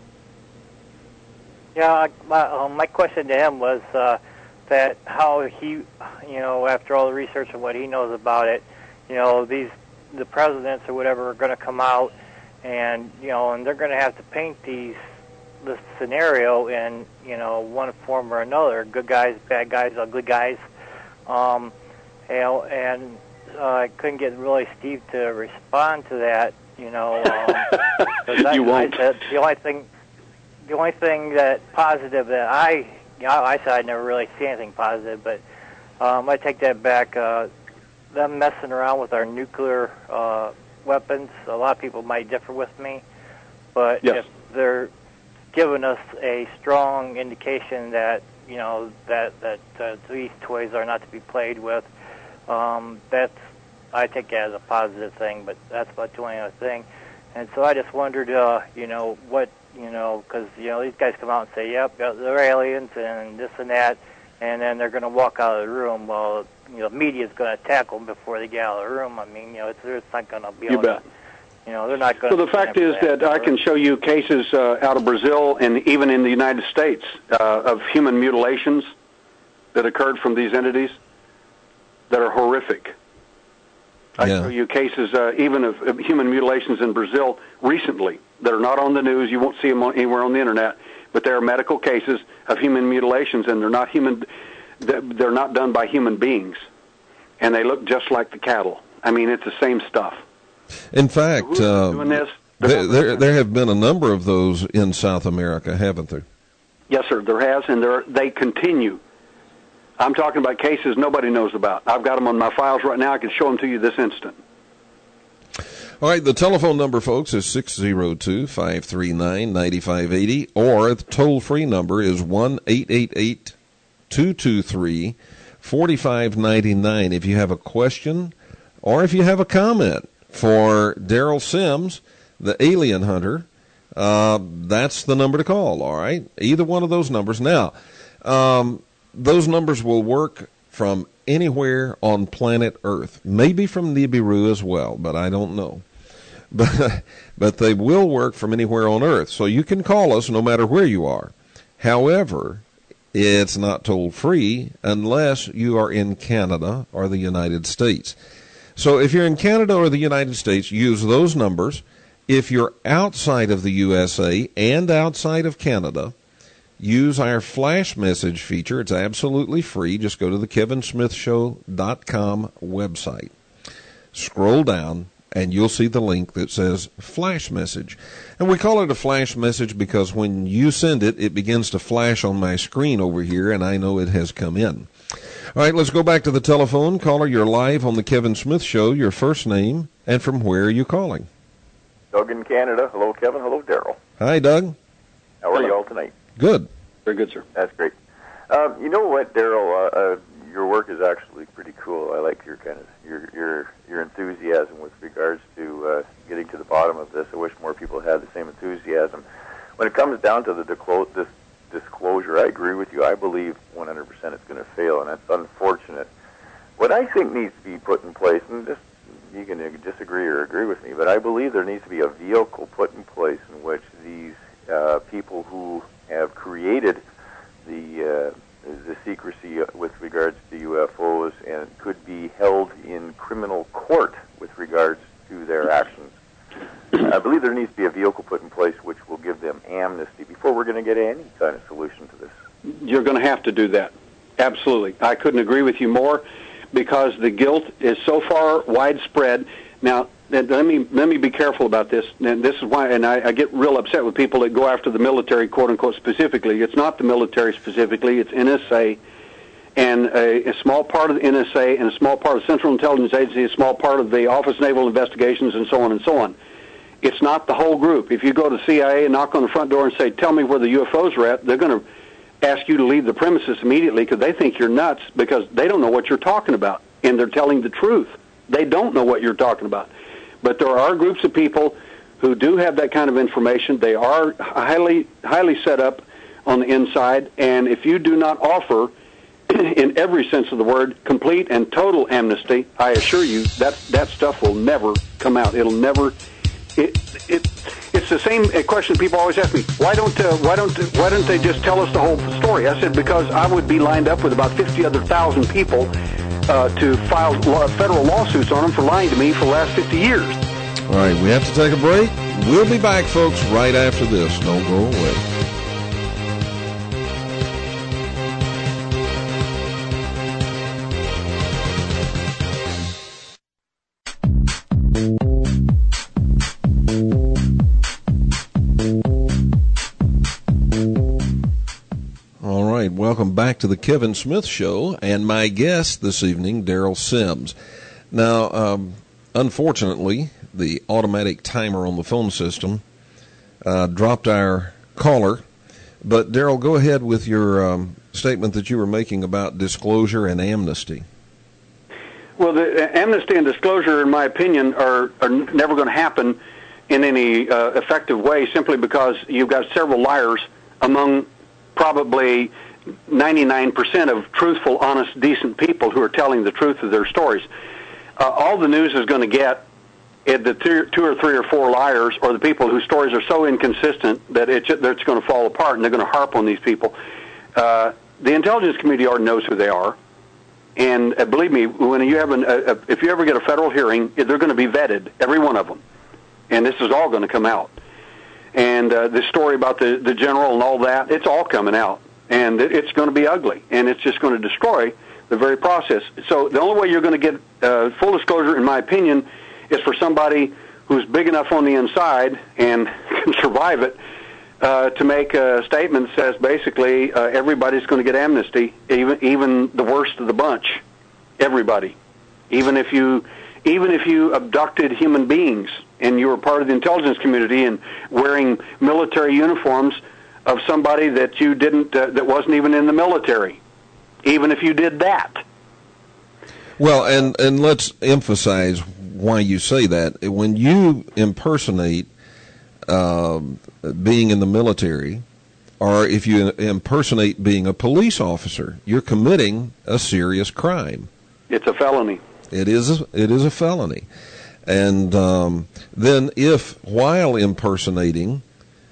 Yeah, my, uh, my question to him was uh, that how he, you know, after all the research and what he knows about it, you know, these the presidents or whatever are going to come out, and you know, and they're going to have to paint these this scenario in you know one form or another: good guys, bad guys, ugly guys. Um, you know, and uh, I couldn't get really Steve to respond to that. You know, um, that, you won't. I, the only thing. The only thing that positive that I, you know, I said I never really see anything positive, but um, I take that back. Uh, them messing around with our nuclear uh, weapons, a lot of people might differ with me, but yes. if they're giving us a strong indication that you know that that uh, these toys are not to be played with, um, that's I take that as a positive thing. But that's about the only other thing, and so I just wondered, uh, you know, what. You know, because, you know, these guys come out and say, yep, they're aliens and this and that, and then they're going to walk out of the room. Well, you know, the media's going to tackle them before they get out of the room. I mean, you know, it's, it's not going to be you able bet. to, you know, they're not going to... So the fact is that, that I can show you cases uh, out of Brazil and even in the United States uh, of human mutilations that occurred from these entities that are horrific. I yeah. show you cases uh, even of, of human mutilations in Brazil recently that are not on the news. You won't see them on, anywhere on the internet, but they are medical cases of human mutilations, and they're not human. They're not done by human beings. and they look just like the cattle. I mean, it's the same stuff. In fact, Who's uh, doing this? there, there there have been a number of those in South America, haven't there? Yes, sir, there has, and there they continue. I'm talking about cases nobody knows about. I've got them on my files right now. I can show them to you this instant. All right, the telephone number, folks, is six oh two, five three nine, nine five eight oh, or the toll-free number is one eight eight eight, two two three, four five nine nine. If you have a question or if you have a comment for Daryl Sims, the alien hunter, uh, that's the number to call, all right? Either one of those numbers. Now, um, those numbers will work from anywhere on planet Earth, maybe from Nibiru as well, but I don't know. But but they will work from anywhere on Earth, so you can call us no matter where you are. However, it's not toll-free unless you are in Canada or the United States. So if you're in Canada or the United States, use those numbers. If you're outside of the U S A and outside of Canada, use our flash message feature. It's absolutely free. Just go to the kevin smith show dot com website. Scroll down, and you'll see the link that says flash message. And we call it a flash message because when you send it, it begins to flash on my screen over here, and I know it has come in. All right, let's go back to the telephone. Caller, you're live on the Kevin Smith Show. Your first name and from where are you calling? Doug in Canada. Hello, Kevin. Hello, Daryl. Hi, Doug. How are you all tonight? Good. Very good, sir. That's great. Um, you know what, Daryl? Uh, uh, your work is actually pretty cool. I like your kind of your your your enthusiasm with regards to uh, getting to the bottom of this. I wish more people had the same enthusiasm. When it comes down to the disclo- this disclosure, I agree with you. I believe one hundred percent it's going to fail, and that's unfortunate. What I think needs to be put in place, and just you can disagree or agree with me, but I believe there needs to be a vehicle put in place in which these uh, people who have created the uh, the secrecy with regards to U F Os and could be held in criminal court with regards to their actions. I believe there needs to be a vehicle put in place which will give them amnesty before we're going to get any kind of solution to this. You're going to have to do that. Absolutely. I couldn't agree with you more because the guilt is so far widespread. Now, let me let me be careful about this, and this is why, and I, I get real upset with people that go after the military, quote unquote, specifically. It's not the military specifically; it's N S A, and a, a small part of the N S A, and a small part of the Central Intelligence Agency, a small part of the Office of Naval Investigations, and so on and so on. It's not the whole group. If you go to C I A and knock on the front door and say, "Tell me where the U F Os are at," they're going to ask you to leave the premises immediately because they think you're nuts because they don't know what you're talking about, and they're telling the truth. They don't know what you're talking about. But there are groups of people who do have that kind of information. They are highly, highly set up on the inside, and if you do not offer, in every sense of the word, complete and total amnesty, I assure you that that stuff will never come out. It'll never. It it it's the same question people always ask me. Why don't uh, why don't why don't they just tell us the whole story? I said because I would be lined up with about fifty other thousand people uh, to file law, federal lawsuits on them for lying to me for the last fifty years. All right, we have to take a break. We'll be back, folks, right after this. Don't go away. All right, welcome back to the Kevin Smith Show, and my guest this evening, Daryl Sims. Now, um, unfortunately, the automatic timer on the phone system uh, dropped our caller. But, Daryl, go ahead with your um, statement that you were making about disclosure and amnesty. Well, the amnesty and disclosure, in my opinion, are, are never going to happen in any uh, effective way simply because you've got several liars among probably ninety-nine percent of truthful, honest, decent people who are telling the truth of their stories. Uh, all the news is going to get is the two, two or three or four liars or the people whose stories are so inconsistent that it's, that it's going to fall apart, and they're going to harp on these people. Uh, the intelligence community already knows who they are. And uh, believe me, when you have an, a, a, if you ever get a federal hearing, they're going to be vetted, every one of them. And this is all going to come out. And uh, this story about the, the general and all that, it's all coming out. And it, it's going to be ugly. And it's just going to destroy the very process. So the only way you're going to get uh, full disclosure, in my opinion, is for somebody who's big enough on the inside and can survive it uh, to make a statement that says basically uh, everybody's going to get amnesty, even even the worst of the bunch, everybody, even if you even if you abducted human beings and you were part of the intelligence community and wearing military uniforms of somebody that you didn't uh, that wasn't even in the military, even if you did that. Well, and and let's emphasize why you say that. When you impersonate uh, being in the military, or if you impersonate being a police officer, you're committing a serious crime. It's a felony. It is a, it is a felony. And um, then if, while impersonating,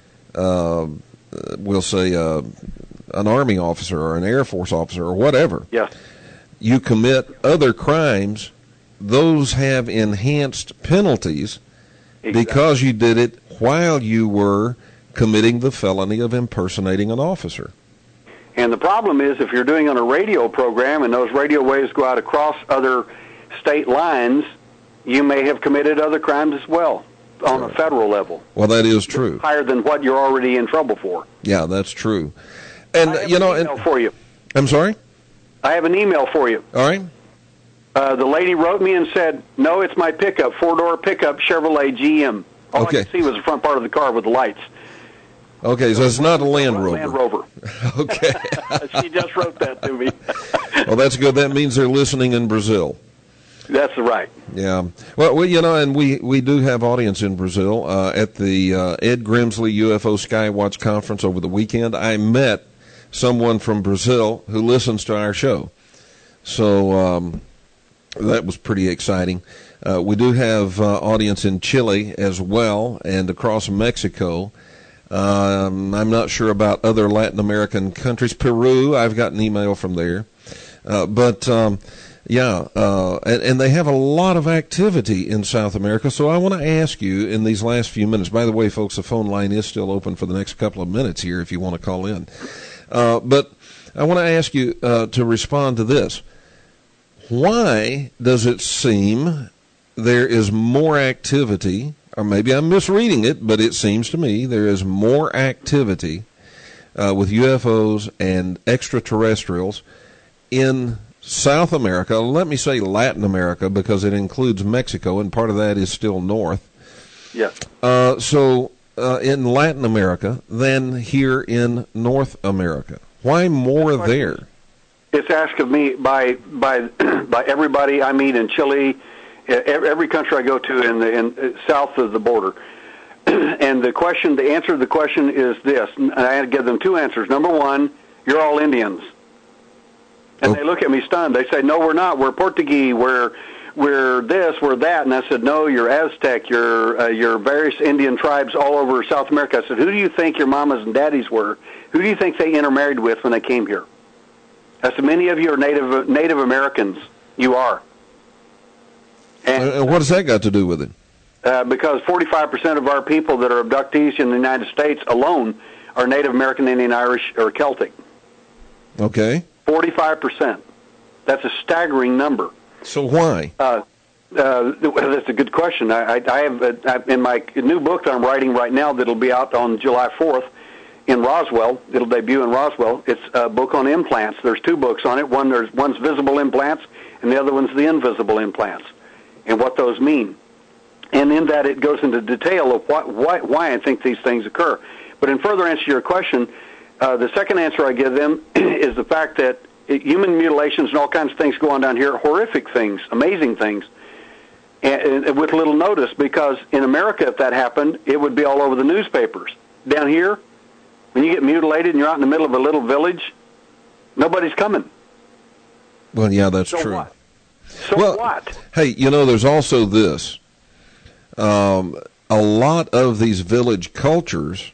uh, we'll say uh, an Army officer or an Air Force officer or whatever, yes, you commit other crimes, those have enhanced penalties exactly. because you did it while you were committing the felony of impersonating an officer. And the problem is if you're doing on a radio program and those radio waves go out across other state lines, you may have committed other crimes as well on right. a federal level. Well, that is true. Higher than what you're already in trouble for. Yeah, that's true. And I have you know, an email and, for you. I'm sorry? I have an email for you. All right. Uh, the lady wrote me and said, no, it's my pickup, four-door pickup, Chevrolet G M. All okay. I could see was the front part of the car with the lights. Okay, so it's not a Land Rover. Land Rover. Okay. She just wrote that to me. Well, that's good. That means they're listening in Brazil. That's right. Yeah. Well, we, you know, and we, we do have audience in Brazil. Uh, at the uh, Ed Grimsley U F O Skywatch Conference over the weekend, I met someone from Brazil who listens to our show. So um, that was pretty exciting. Uh, we do have uh, audience in Chile as well and across Mexico. Um, I'm not sure about other Latin American countries. Peru, I've got an email from there. Uh, but, um, yeah, uh, and, and they have a lot of activity in South America. So I want to ask you in these last few minutes, by the way, folks, the phone line is still open for the next couple of minutes here if you want to call in. Uh, but I want to ask you uh, to respond to this. Why does it seem there is more activity, or maybe I'm misreading it, but it seems to me there is more activity uh, with U F Os and extraterrestrials in South America, let me say Latin America because it includes Mexico, and part of that is still north. Yes. Uh, so uh, in Latin America than here in North America. Why more there? It's asked of me by by by everybody I meet in Chile, every country I go to in the in south of the border. And the question, the answer to the question is this, and I had to give them two answers. Number one, you're all Indians. And oh. they look at me stunned. They say, no, we're not. We're Portuguese. We're we're this, we're that. And I said, no, you're Aztec. You're, uh, you're various Indian tribes all over South America. I said, who do you think your mamas and daddies were? Who do you think they intermarried with when they came here? I said, many of you are Native Native Americans. You are. And uh, what has that got to do with it? Uh, because forty-five percent of our people that are abductees in the United States alone are Native American, Indian, Irish, or Celtic. Okay. forty-five percent. That's a staggering number. So why? Uh, uh, that's a good question. I, I, I have uh, in my new book that I'm writing right now that'll be out on July fourth in Roswell. It'll debut in Roswell. It's a book on implants. There's two books on it. One, there's one's visible implants, and the other one's the invisible implants, and what those mean. And in that, it goes into detail of why, why, why I think these things occur. But in further answer to your question, uh, the second answer I give them is the fact that human mutilations and all kinds of things go on down here, horrific things, amazing things, and, and with little notice, because in America, if that happened, it would be all over the newspapers. Down here, when you get mutilated and you're out in the middle of a little village, nobody's coming. Well, yeah, that's so true. What? So well, what? Hey, you know, there's also this. Um, a lot of these village cultures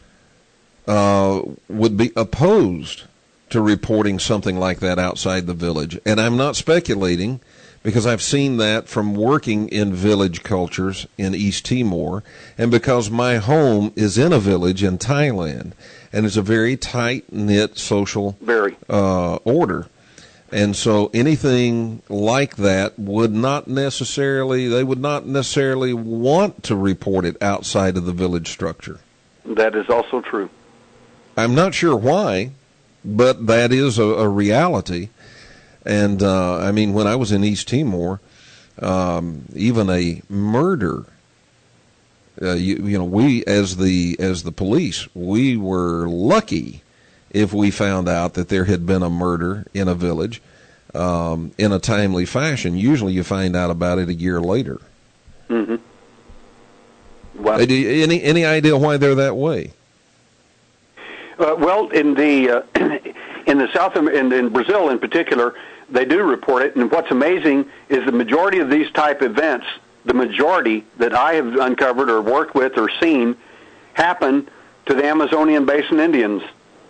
uh, would be opposed to reporting something like that outside the village. And I'm not speculating because I've seen that from working in village cultures in East Timor and because my home is in a village in Thailand and it's a very tight-knit social very. Uh, order. And so anything like that would not necessarily, they would not necessarily want to report it outside of the village structure. That is also true. I'm not sure why, but that is a, a reality. And, uh, I mean, when I was in East Timor, um, even a murder, uh, you, you know, we, as the, as the police, we were lucky if we found out that there had been a murder in a village um, in a timely fashion. Usually you find out about it a year later. Mm-hmm. Wow. Any, any idea why they're that way? Uh, well, in the uh, in the South in, in Brazil in particular, they do report it. And what's amazing is the majority of these type events, the majority that I have uncovered or worked with or seen, happen to the Amazonian Basin Indians.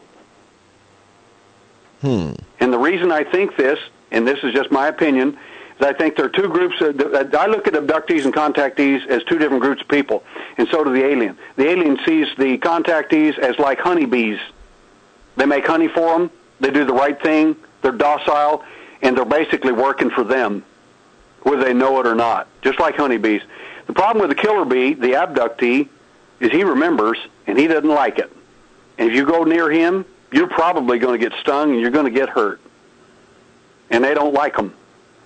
Hmm. And the reason I think this, and this is just my opinion, is I think there are two groups. Of, I look at abductees and contactees as two different groups of people, and so do the alien. The alien sees the contactees as like honeybees. They make honey for them. They do the right thing. They're docile, and they're basically working for them, whether they know it or not, just like honeybees. The problem with the killer bee, the abductee, is he remembers, and he doesn't like it. And if you go near him, you're probably going to get stung and you're going to get hurt. And they don't like them.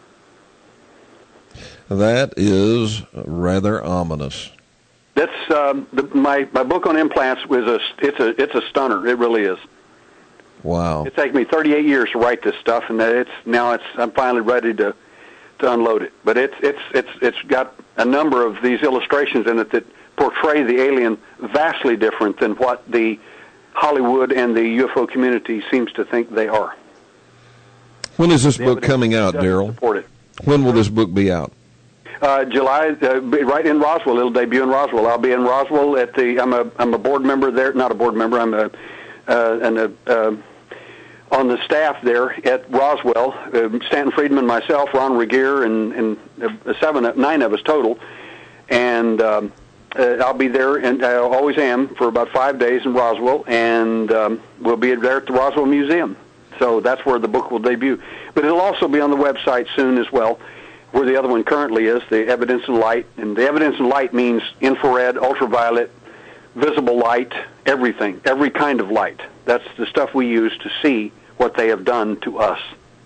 That is rather ominous. That's um, the, my my book on implants was a it's a it's a stunner. It really is. Wow. It taken me thirty-eight years to write this stuff, and it's now it's I'm finally ready to to unload it. But it's it's it's it's got a number of these illustrations in it that portray the alien vastly different than what the Hollywood and the U F O community seems to think they are. When is this The book evidence coming out, doesn't Daryl? support it. When will this book be out? Uh, July, uh, right in Roswell. It'll debut in Roswell. I'll be in Roswell at the. I'm a I'm a board member there. Not a board member. I'm a uh, and a, uh, on the staff there at Roswell. Uh, Stanton Friedman, myself, Ron Regier, and and uh, seven, nine of us total. And um, uh, I'll be there, and I always am for about five days in Roswell, and um, we'll be there at the Roswell Museum. So that's where the book will debut. But it'll also be on the website soon as well, where the other one currently is, the Evidence in Light. And the Evidence in Light means infrared, ultraviolet, visible light, everything, every kind of light. That's the stuff we use to see what they have done to us.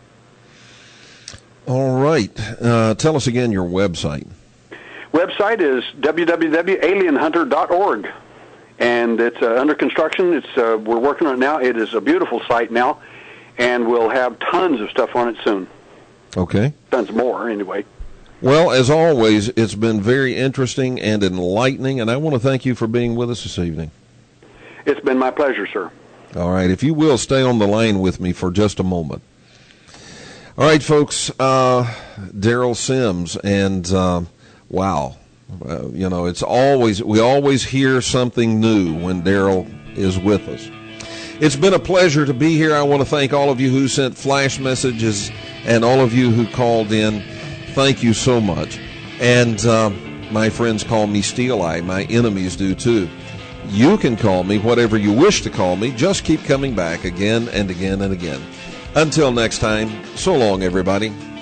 All right. Uh, tell us again your website. Website is w w w dot alien hunter dot org. And it's uh, under construction. It's uh, we're working on it now. It is a beautiful site now, and we'll have tons of stuff on it soon. Okay. Tons more, anyway. Well, as always, it's been very interesting and enlightening, and I want to thank you for being with us this evening. It's been my pleasure, sir. All right. If you will, stay on the line with me for just a moment. All right, folks. Uh, Daryl Sims, and uh, wow. Uh, you know, it's always, we always hear something new when Daryl is with us. It's been a pleasure to be here. I want to thank all of you who sent flash messages and all of you who called in. Thank you so much. And uh, my friends call me Steel Eye. My enemies do too. You can call me whatever you wish to call me. Just keep coming back again and again and again. Until next time, so long, everybody.